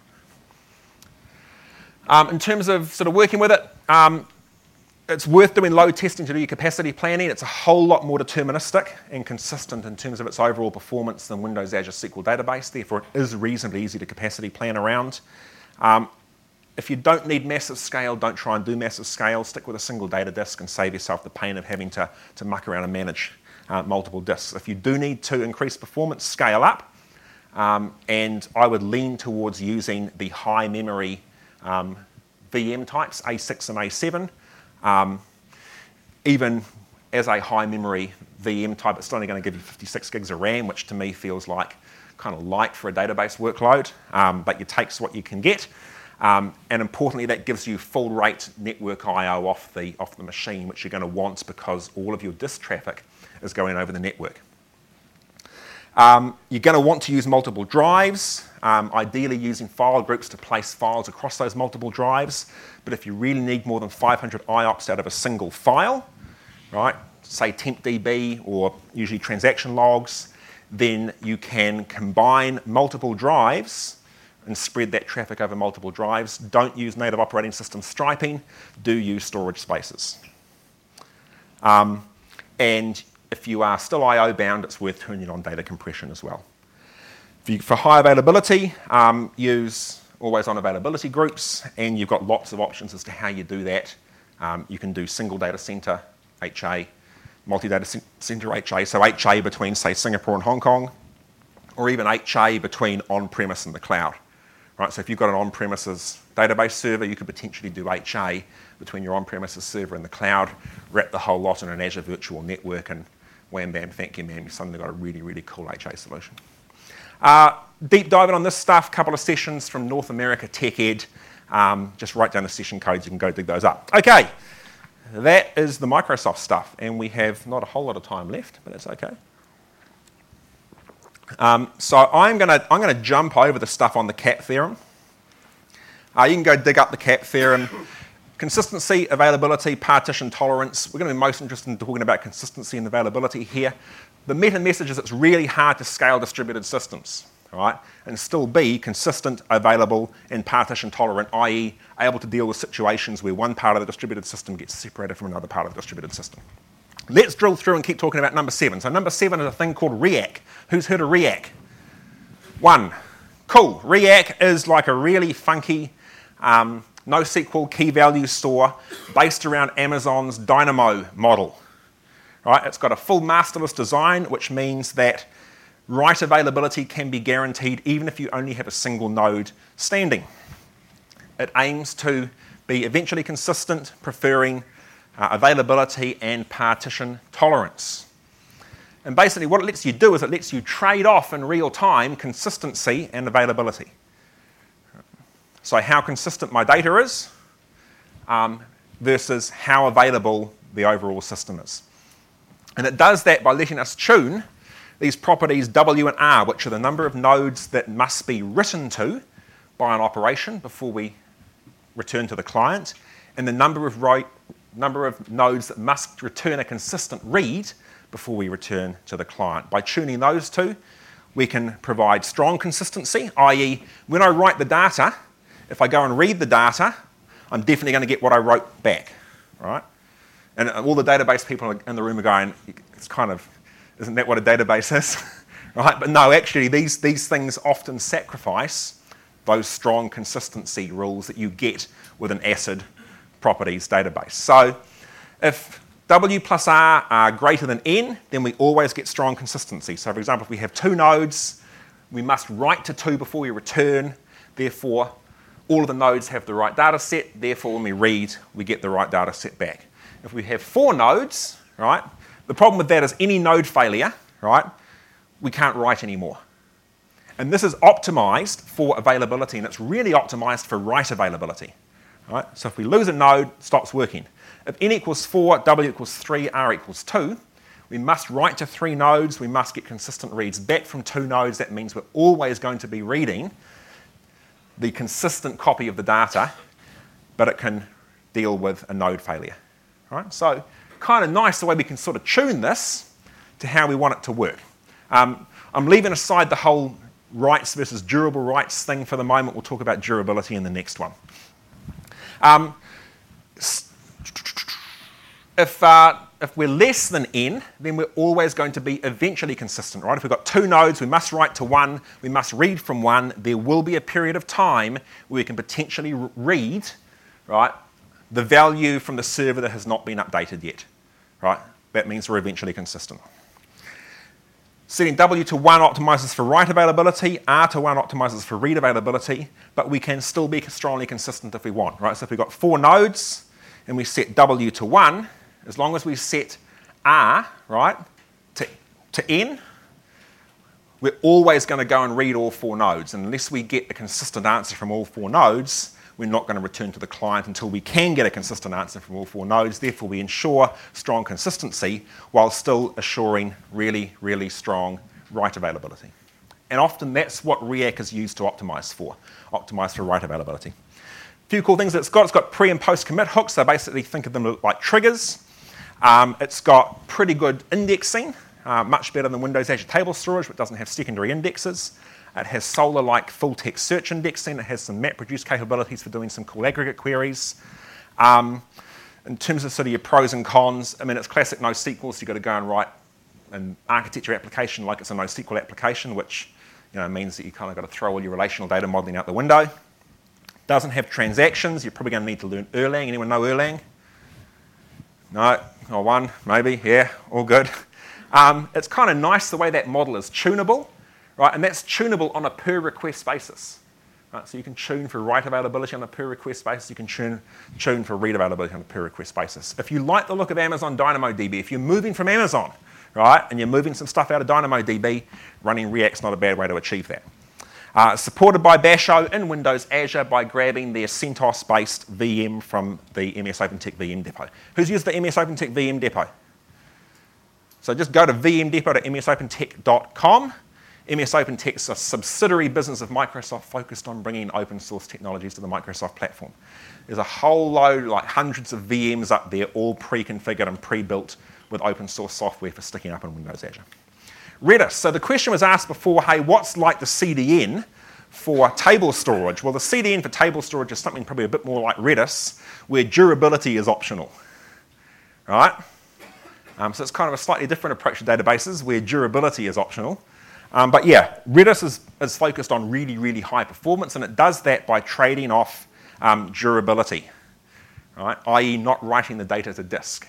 In terms of sort of working with it, it's worth doing load testing to do your capacity planning. It's a whole lot more deterministic and consistent in terms of its overall performance than Windows Azure SQL Database. Therefore, it is reasonably easy to capacity plan around. If you don't need massive scale, don't try and do massive scale. Stick with a single data disk and save yourself the pain of having to muck around and manage multiple disks. If you do need to increase performance, scale up. And I would lean towards using the high memory VM types, A6 and A7. Even as a high memory VM type, it's only going to give you 56 gigs of RAM, which to me feels like kind of light for a database workload, but it takes what you can get. And importantly, that gives you full rate network I/O off the machine, which you're going to want because all of your disk traffic is going over the network. You're going to want to use multiple drives, ideally using file groups to place files across those multiple drives. But if you really need more than 500 IOPS out of a single file, right, say TempDB or usually transaction logs, then you can combine multiple drives and spread that traffic over multiple drives. Don't use native operating system striping. Do use storage spaces. And if you are still I/O bound, it's worth turning on data compression as well. For high availability, use always on availability groups, and you've got lots of options as to how you do that. You can do single data center, HA, multi-data center HA, so HA between, say, Singapore and Hong Kong, or even HA between on-premise and the cloud. Right, so if you've got an on-premises database server, you could potentially do HA between your on-premises server and the cloud, wrap the whole lot in an Azure virtual network, and wham, bam, thank you, ma'am, you've suddenly got a really, really cool HA solution. Deep diving on this stuff, couple of sessions from North America Tech Ed. Just write down the session codes, you can go dig those up. Okay, that is the Microsoft stuff, and we have not a whole lot of time left, but that's okay. So I'm gonna jump over the stuff on the CAP theorem. You can go dig up the CAP theorem. Consistency, availability, partition tolerance. We're going to be most interested in talking about consistency and availability here. The meta message is it's really hard to scale distributed systems, all right, and still be consistent, available, and partition tolerant, i.e. able to deal with situations where one part of the distributed system gets separated from another part of the distributed system. Let's drill through and keep talking about number 7. So number 7 is a thing called REAC. Who's heard of REAC? 1. Cool. REAC is like a really funky NoSQL key value store based around Amazon's Dynamo model. Right? It's got a full masterless design, which means that write availability can be guaranteed even if you only have a single node standing. It aims to be eventually consistent, preferring availability and partition tolerance. And basically what it lets you do is it lets you trade off in real time consistency and availability. So how consistent my data is versus how available the overall system is. And it does that by letting us tune these properties W and R, which are the number of nodes that must be written to by an operation before we return to the client, and the number of nodes that must return a consistent read before we return to the client. By tuning those two, we can provide strong consistency, i.e. when I write the data, if I go and read the data, I'm definitely going to get what I wrote back, right? And all the database people in the room are going, it's kind of Isn't that what a database is? Right? But no, actually, these things often sacrifice those strong consistency rules that you get with an ACID properties database. So if W plus R are greater than N, then we always get strong consistency. So for example, if we have 2 nodes, we must write to 2 before we return. Therefore, all of the nodes have the right data set. Therefore, when we read, we get the right data set back. If we have 4 nodes, right, the problem with that is any node failure, right, we can't write anymore. And this is optimized for availability, and it's really optimized for write availability. Right? So if we lose a node, it stops working. If N equals 4, W equals 3, R equals 2, we must write to 3 nodes, we must get consistent reads back from 2 nodes. That means we're always going to be reading the consistent copy of the data, but it can deal with a node failure. Right? So kind of nice the way we can sort of tune this to how we want it to work. I'm leaving aside the whole writes versus durable writes thing for the moment. We'll talk about durability in the next one. If we're less than N, then we're always going to be eventually consistent, right? If we've got 2 nodes, we must write to 1, we must read from 1. There will be a period of time where we can potentially read, right, the value from the server that has not been updated yet, right? That means we're eventually consistent. Setting W to 1 optimizes for write availability, R to 1 optimizes for read availability, but we can still be strongly consistent if we want, right? So if we've got 4 nodes and we set W to 1, as long as we set R, right, to N, we're always going to go and read all 4 nodes. And unless we get a consistent answer from all 4 nodes, we're not going to return to the client until we can get a consistent answer from all 4 nodes. Therefore, we ensure strong consistency while still assuring really, really strong write availability. And often that's what React is used to optimize for write availability. A few cool things that it's got pre and post commit hooks. So basically think of them like triggers. It's got pretty good indexing, much better than Windows Azure Table Storage, but doesn't have secondary indexes. It has Solr-like full-text search indexing. It has some MapReduce capabilities for doing some cool aggregate queries. In terms of sort of your pros and cons, I mean, it's classic NoSQL, so you've got to go and write an architecture application like it's a NoSQL application, which means that you kind of got to throw all your relational data modeling out the window. Doesn't have transactions. You're probably going to need to learn Erlang. Anyone know Erlang? No? Or one? Maybe? Yeah? All good. It's kind of nice the way that model is tunable. Right, and that's tunable on a per request basis. Right, so you can tune for write availability on a per request basis. You can tune for read availability on a per request basis. If you like the look of Amazon DynamoDB, if you're moving from Amazon, right, and you're moving some stuff out of DynamoDB, running React's not a bad way to achieve that. Supported by Basho in Windows Azure by grabbing their CentOS-based VM from the MS OpenText VM depot. Who's used the MS OpenText VM depot? So just go to vmdepot.msopentext.com. MS OpenText is a subsidiary business of Microsoft focused on bringing open source technologies to the Microsoft platform. There's a whole load, like hundreds of VMs up there, all pre-configured and pre-built with open source software for sticking up in Windows Azure. Redis. So the question was asked before, hey, what's like the CDN for table storage? Well, the CDN for table storage is something probably a bit more like Redis, where durability is optional, right? So it's kind of a slightly different approach to databases where durability is optional. But yeah, Redis is focused on really, really high performance, and it does that by trading off durability, right? I.e. not writing the data to disk.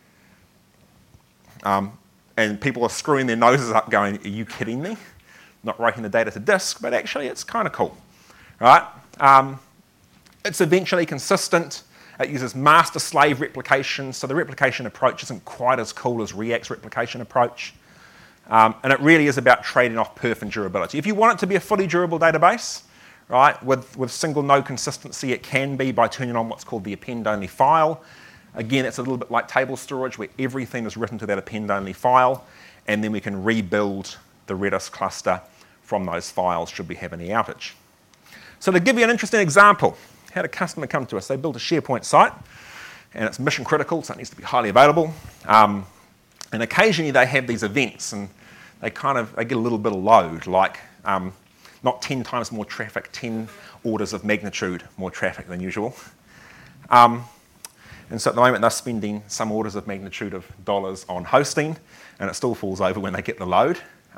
And people are screwing their noses up going, are you kidding me? Not writing the data to disk, but actually it's kind of cool, right? It's eventually consistent. It uses master-slave replication, so the replication approach isn't quite as cool as React's replication approach. And it really is about trading off perf and durability. If you want it to be a fully durable database, right, with single node consistency, it can be by turning on what's called the append-only file. Again, it's a little bit like table storage where everything is written to that append-only file, and then we can rebuild the Redis cluster from those files should we have any outage. So to give you an interesting example, had a customer come to us. They built a SharePoint site, and it's mission critical, so it needs to be highly available. And occasionally they have these events, and they get a little bit of load, like not 10 times more traffic, 10 orders of magnitude more traffic than usual. And so at the moment, they're spending some orders of magnitude of dollars on hosting, and it still falls over when they get the load.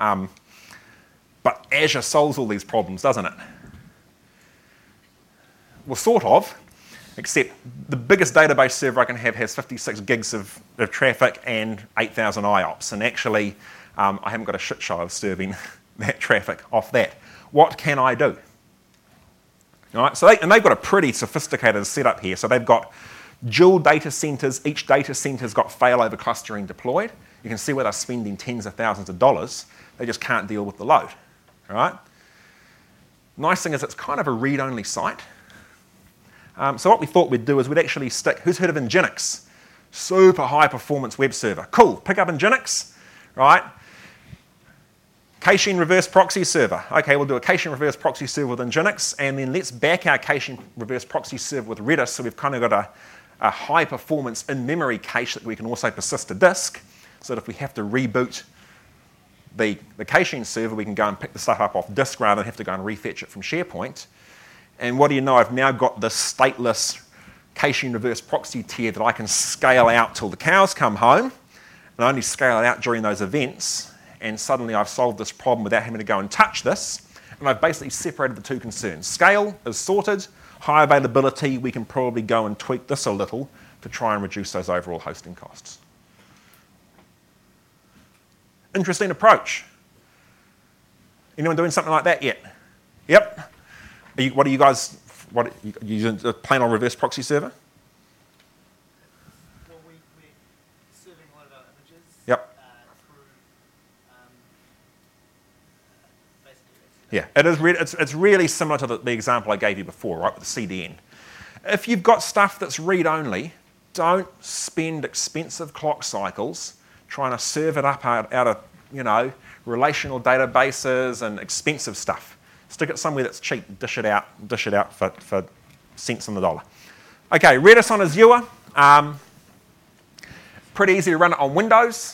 But Azure solves all these problems, doesn't it? Well, sort of, except the biggest database server I can have has 56 gigs of traffic and 8,000 IOPS, and actually, I haven't got a shit show of serving that traffic off that. What can I do? All right, so they've got a pretty sophisticated setup here. So they've got dual data centers. Each data center's got failover clustering deployed. You can see where they're spending tens of thousands of dollars. They just can't deal with the load. All right. Nice thing is it's kind of a read-only site. So what we thought we'd do is we'd actually stick. Who's heard of Nginx? Super high-performance web server. Cool. Pick up Nginx, right? Cache reverse proxy server. Okay, we'll do a cache reverse proxy server with Nginx, and then let's back our cache reverse proxy server with Redis, so we've kind of got a high-performance in-memory cache that we can also persist to disk, so that if we have to reboot the caching server, we can go and pick the stuff up off disk rather than have to go and refetch it from SharePoint. And what do you know? I've now got this stateless caching reverse proxy tier that I can scale out till the cows come home, and only scale it out during those events. And suddenly I've solved this problem without having to go and touch this. And I've basically separated the two concerns. Scale is sorted. High availability, we can probably go and tweak this a little to try and reduce those overall hosting costs. Interesting approach. Anyone doing something like that yet? Yep. What are you guys using a plain old reverse proxy server? Well, we're serving a lot of our images. Yep. Through Yeah, it's really similar to the example I gave you before, right, with the CDN. If you've got stuff that's read-only, don't spend expensive clock cycles trying to serve it up out of, relational databases and expensive stuff. Stick it somewhere that's cheap, dish it out for cents on the dollar. Okay, Redis on Azure. Pretty easy to run it on Windows.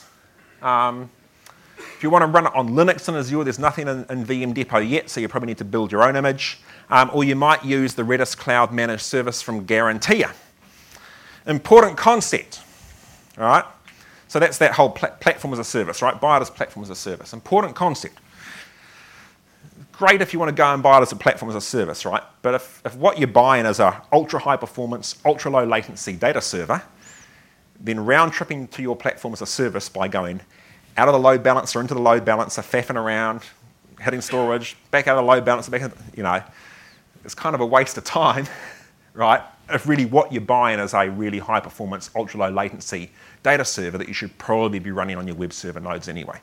If you want to run it on Linux and Azure, there's nothing in VM Depot yet, so you probably need to build your own image. Or you might use the Redis Cloud Managed Service from Garantia. Important concept, all right? So that's that whole platform as a service, right? Buy it as platform as a service. Important concept. Great if you want to go and buy it as a platform as a service, right? But if what you're buying is a ultra high performance, ultra low latency data server, then round tripping to your platform as a service by going out of the load balancer into the load balancer, faffing around, hitting storage, back out of the load balancer, it's kind of a waste of time, right? If really what you're buying is a really high performance, ultra low latency data server that you should probably be running on your web server nodes anyway.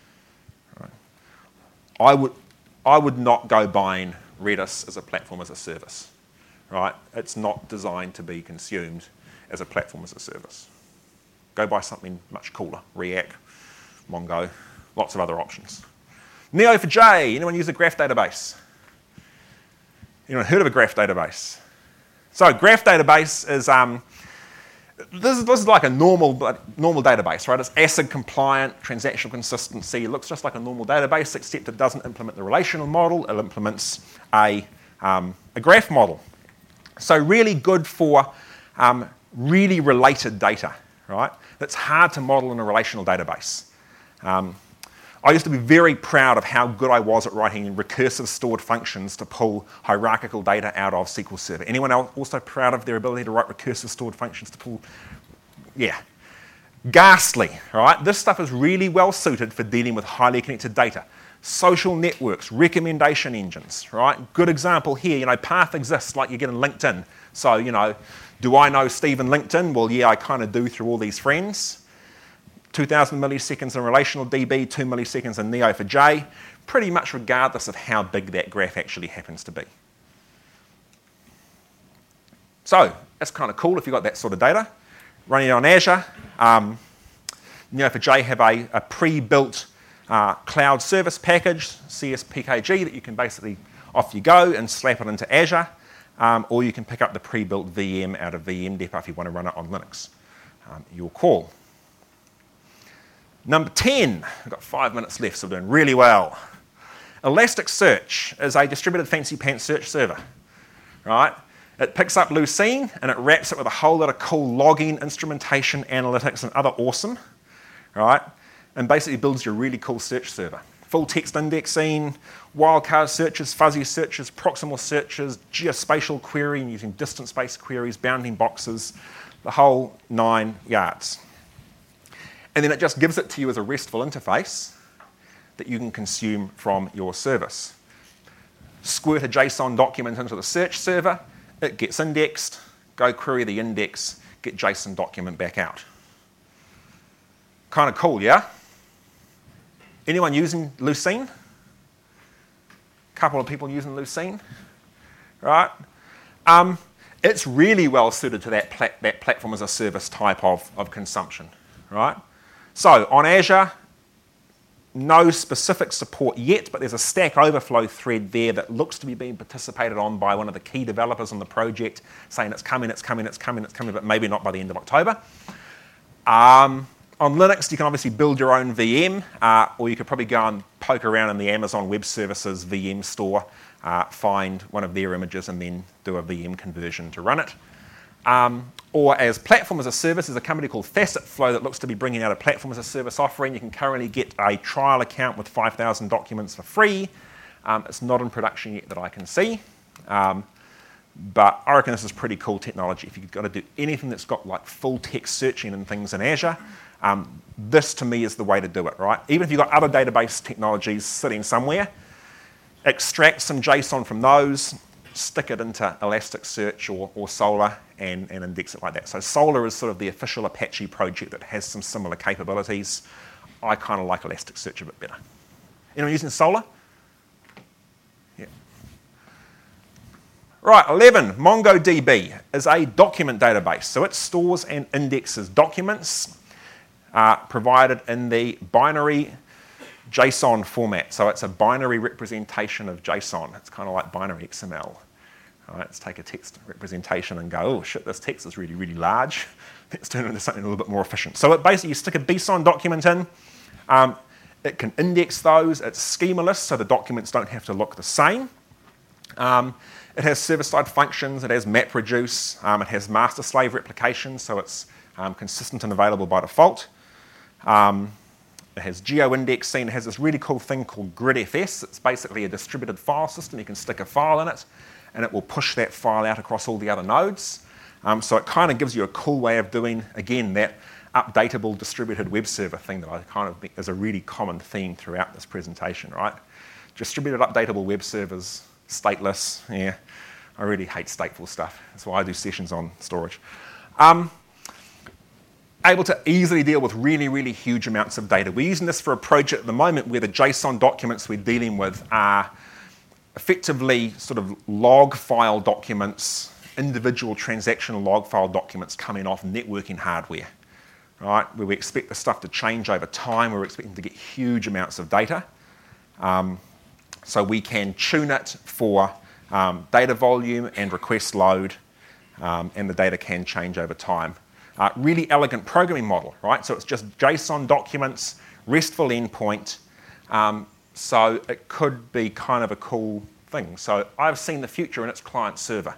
Right? I would not go buying Redis as a platform as a service, right? It's not designed to be consumed as a platform as a service. Go buy something much cooler, React, Mongo, lots of other options. Neo4j, anyone use a graph database? Anyone heard of a graph database? So graph database is, this is like a normal database, right? It's ACID compliant, transactional consistency. It looks just like a normal database, except it doesn't implement the relational model. It implements a graph model. So really good for really related data, right? That's hard to model in a relational database. I used to be very proud of how good I was at writing recursive stored functions to pull hierarchical data out of SQL Server. Anyone else also proud of their ability to write recursive stored functions to pull? Yeah. Ghastly, right? This stuff is really well suited for dealing with highly connected data. Social networks, recommendation engines, right? Good example here, path exists like you get in LinkedIn. So, do I know Steve in LinkedIn? Well, yeah, I kind of do through all these friends. 2,000 milliseconds in relational DB, 2 milliseconds in Neo4j, pretty much regardless of how big that graph actually happens to be. So that's kind of cool if you've got that sort of data. Running on Azure, Neo4j have a pre-built cloud service package, CSPKG, that you can basically, off you go and slap it into Azure, or you can pick up the pre-built VM out of VM Depot if you want to run it on Linux. Your call. Number 10, I've got 5 minutes left, so we're doing really well. Elasticsearch is a distributed fancy pants search server, right? It picks up Lucene and it wraps it with a whole lot of cool logging, instrumentation, analytics, and other awesome, right? And basically builds your really cool search server. Full text indexing, wildcard searches, fuzzy searches, proximal searches, geospatial querying using distance-based queries, bounding boxes, the whole 9 yards. And then it just gives it to you as a RESTful interface that you can consume from your service. Squirt a JSON document into the search server, it gets indexed, go query the index, get JSON document back out. Kind of cool, yeah? Anyone using Lucene? Couple of people using Lucene, right? It's really well suited to that platform as a service type of consumption, right? So on Azure, no specific support yet, but there's a Stack Overflow thread there that looks to be being participated on by one of the key developers on the project, saying it's coming, but maybe not by the end of October. On Linux, you can obviously build your own VM, or you could probably go and poke around in the Amazon Web Services VM store, find one of their images and then do a VM conversion to run it. Or as platform as a service, there's a company called Facetflow that looks to be bringing out a platform as a service offering. You can currently get a trial account with 5,000 documents for free. It's not in production yet that I can see. But I reckon this is pretty cool technology. If you've got to do anything that's got like full text searching and things in Azure, this to me is the way to do it, right? Even if you've got other database technologies sitting somewhere, extract some JSON from those, stick it into Elasticsearch or Solr and index it like that. So Solr is sort of the official Apache project that has some similar capabilities. I kind of like Elasticsearch a bit better. Anyone using Solr? Yeah. Right, 11, MongoDB is a document database. So it stores and indexes documents provided in the binary JSON format. So it's a binary representation of JSON. It's kind of like binary XML. All right, let's take a text representation and go, oh shit, this text is really, really large. Let's turn it into something a little bit more efficient. So it basically, you stick a BSON document in. It can index those. It's schemaless, so the documents don't have to look the same. It has server-side functions. It has MapReduce. It has master-slave replication, so it's consistent and available by default. It has geo-indexing. It has this really cool thing called GridFS. It's basically a distributed file system. You can stick a file in it, and it will push that file out across all the other nodes. So it kind of gives you a cool way of doing, again, that updatable distributed web server thing that I kind of think is a really common theme throughout this presentation, right? Distributed updatable web servers, stateless. Yeah, I really hate stateful stuff. That's why I do sessions on storage. Able to easily deal with really, really huge amounts of data. We're using this for a project at the moment where the JSON documents we're dealing with are effectively sort of log file documents, individual transactional log file documents coming off networking hardware, right? Where we expect the stuff to change over time. We're expecting to get huge amounts of data. So we can tune it for data volume and request load, and the data can change over time. Really elegant programming model, right? So it's just JSON documents, RESTful endpoint. So it could be kind of a cool thing. So I've seen the future in its client server.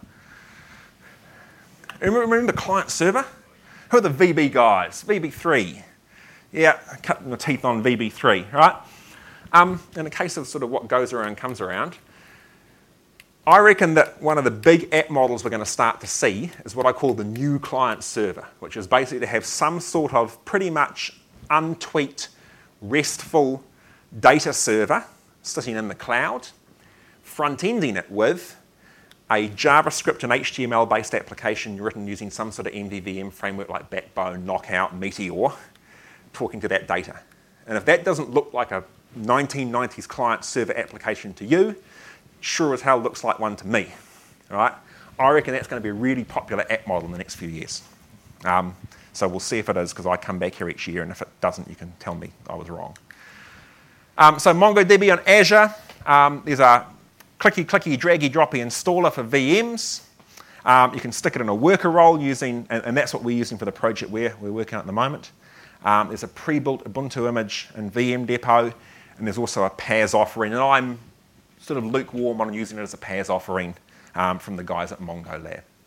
Remember the client server? Who are the VB guys? VB3. Yeah, cutting the teeth on VB3, right? In the case of sort of what goes around comes around, I reckon that one of the big app models we're going to start to see is what I call the new client server, which is basically to have some sort of pretty much untweaked, RESTful data server sitting in the cloud, front-ending it with a JavaScript and HTML-based application written using some sort of MVVM framework like Backbone, Knockout, Meteor, talking to that data. And if that doesn't look like a 1990s client server application to you, sure as hell looks like one to me, right? I reckon that's going to be a really popular app model in the next few years. So we'll see if it is, because I come back here each year, and if it doesn't, you can tell me I was wrong. So MongoDB on Azure, there's a clicky, draggy, droppy installer for VMs. You can stick it in a worker role using, and that's what we're using for the project we're working on at the moment. There's a pre-built Ubuntu image in VM Depot, and there's also a PaaS offering, and I'm sort of lukewarm on using it as a PaaS offering from the guys at Mongo Lab.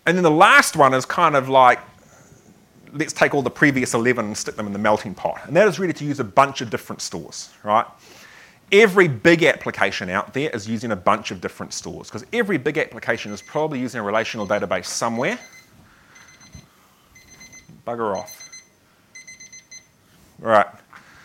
And then the last one is kind of like, let's take all the previous 11 and stick them in the melting pot. And that is really to use a bunch of different stores, right? Every big application out there is using a bunch of different stores because every big application is probably using a relational database somewhere. Bugger off. All right.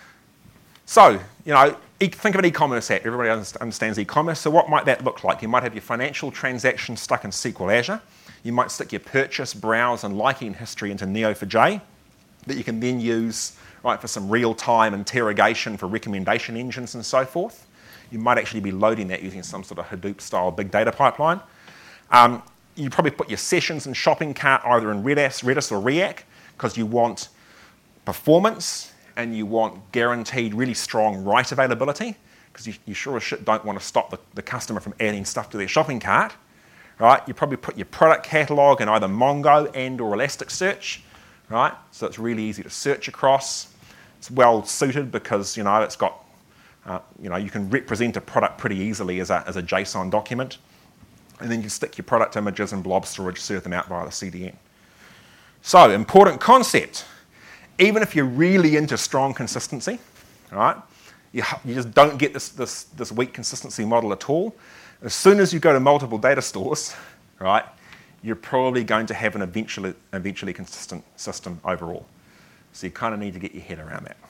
So, think of an e-commerce app. Everybody understands e-commerce. So what might that look like? You might have your financial transactions stuck in SQL Azure. You might stick your purchase, browse, and liking history into Neo4j that you can then use for some real-time interrogation for recommendation engines and so forth. You might actually be loading that using some sort of Hadoop-style big data pipeline. You probably put your sessions and shopping cart either in Redis or React because you want performance and you want guaranteed really strong write availability because you sure as shit don't want to stop the customer from adding stuff to their shopping cart. Right? You probably put your product catalog in either Mongo and or Elasticsearch, right? So it's really easy to search across. It's well suited because it's got, you can represent a product pretty easily as a JSON document, and then you stick your product images in blob storage, serve them out via the CDN. So important concept. Even if you're really into strong consistency, right? You just don't get this weak consistency model at all. As soon as you go to multiple data stores, right, you're probably going to have an eventually consistent system overall. So you kind of need to get your head around that.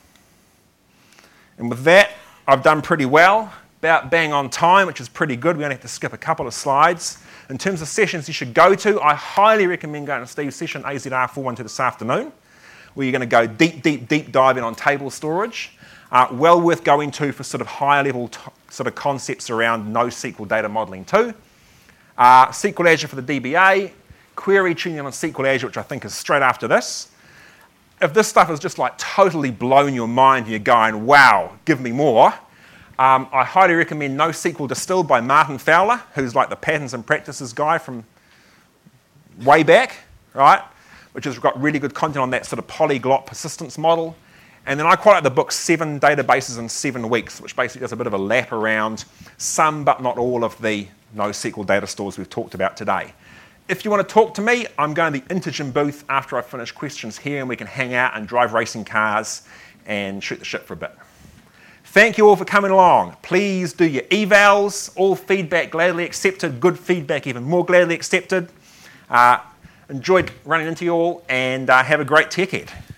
And with that, I've done pretty well, about bang on time, which is pretty good. We only have to skip a couple of slides. In terms of sessions you should go to, I highly recommend going to Steve's session, AZR412 this afternoon, where you're going to go deep diving on table storage. Well worth going to for sort of higher level sort of concepts around NoSQL data modeling too. SQL Azure for the DBA, query tuning on SQL Azure, which I think is straight after this. If this stuff has just like totally blown your mind and you're going, wow, give me more, I highly recommend NoSQL Distilled by Martin Fowler, who's like the patterns and practices guy from way back, right? Which has got really good content on that sort of polyglot persistence model. And then I quite like the book 7 Databases in 7 Weeks, which basically does a bit of a lap around some but not all of the NoSQL data stores we've talked about today. If you want to talk to me, I'm going to the Intergen booth after I finish questions here, and we can hang out and drive racing cars and shoot the shit for a bit. Thank you all for coming along. Please do your evals. All feedback gladly accepted. Good feedback even more gladly accepted. Enjoyed running into you all, and have a great tech ed.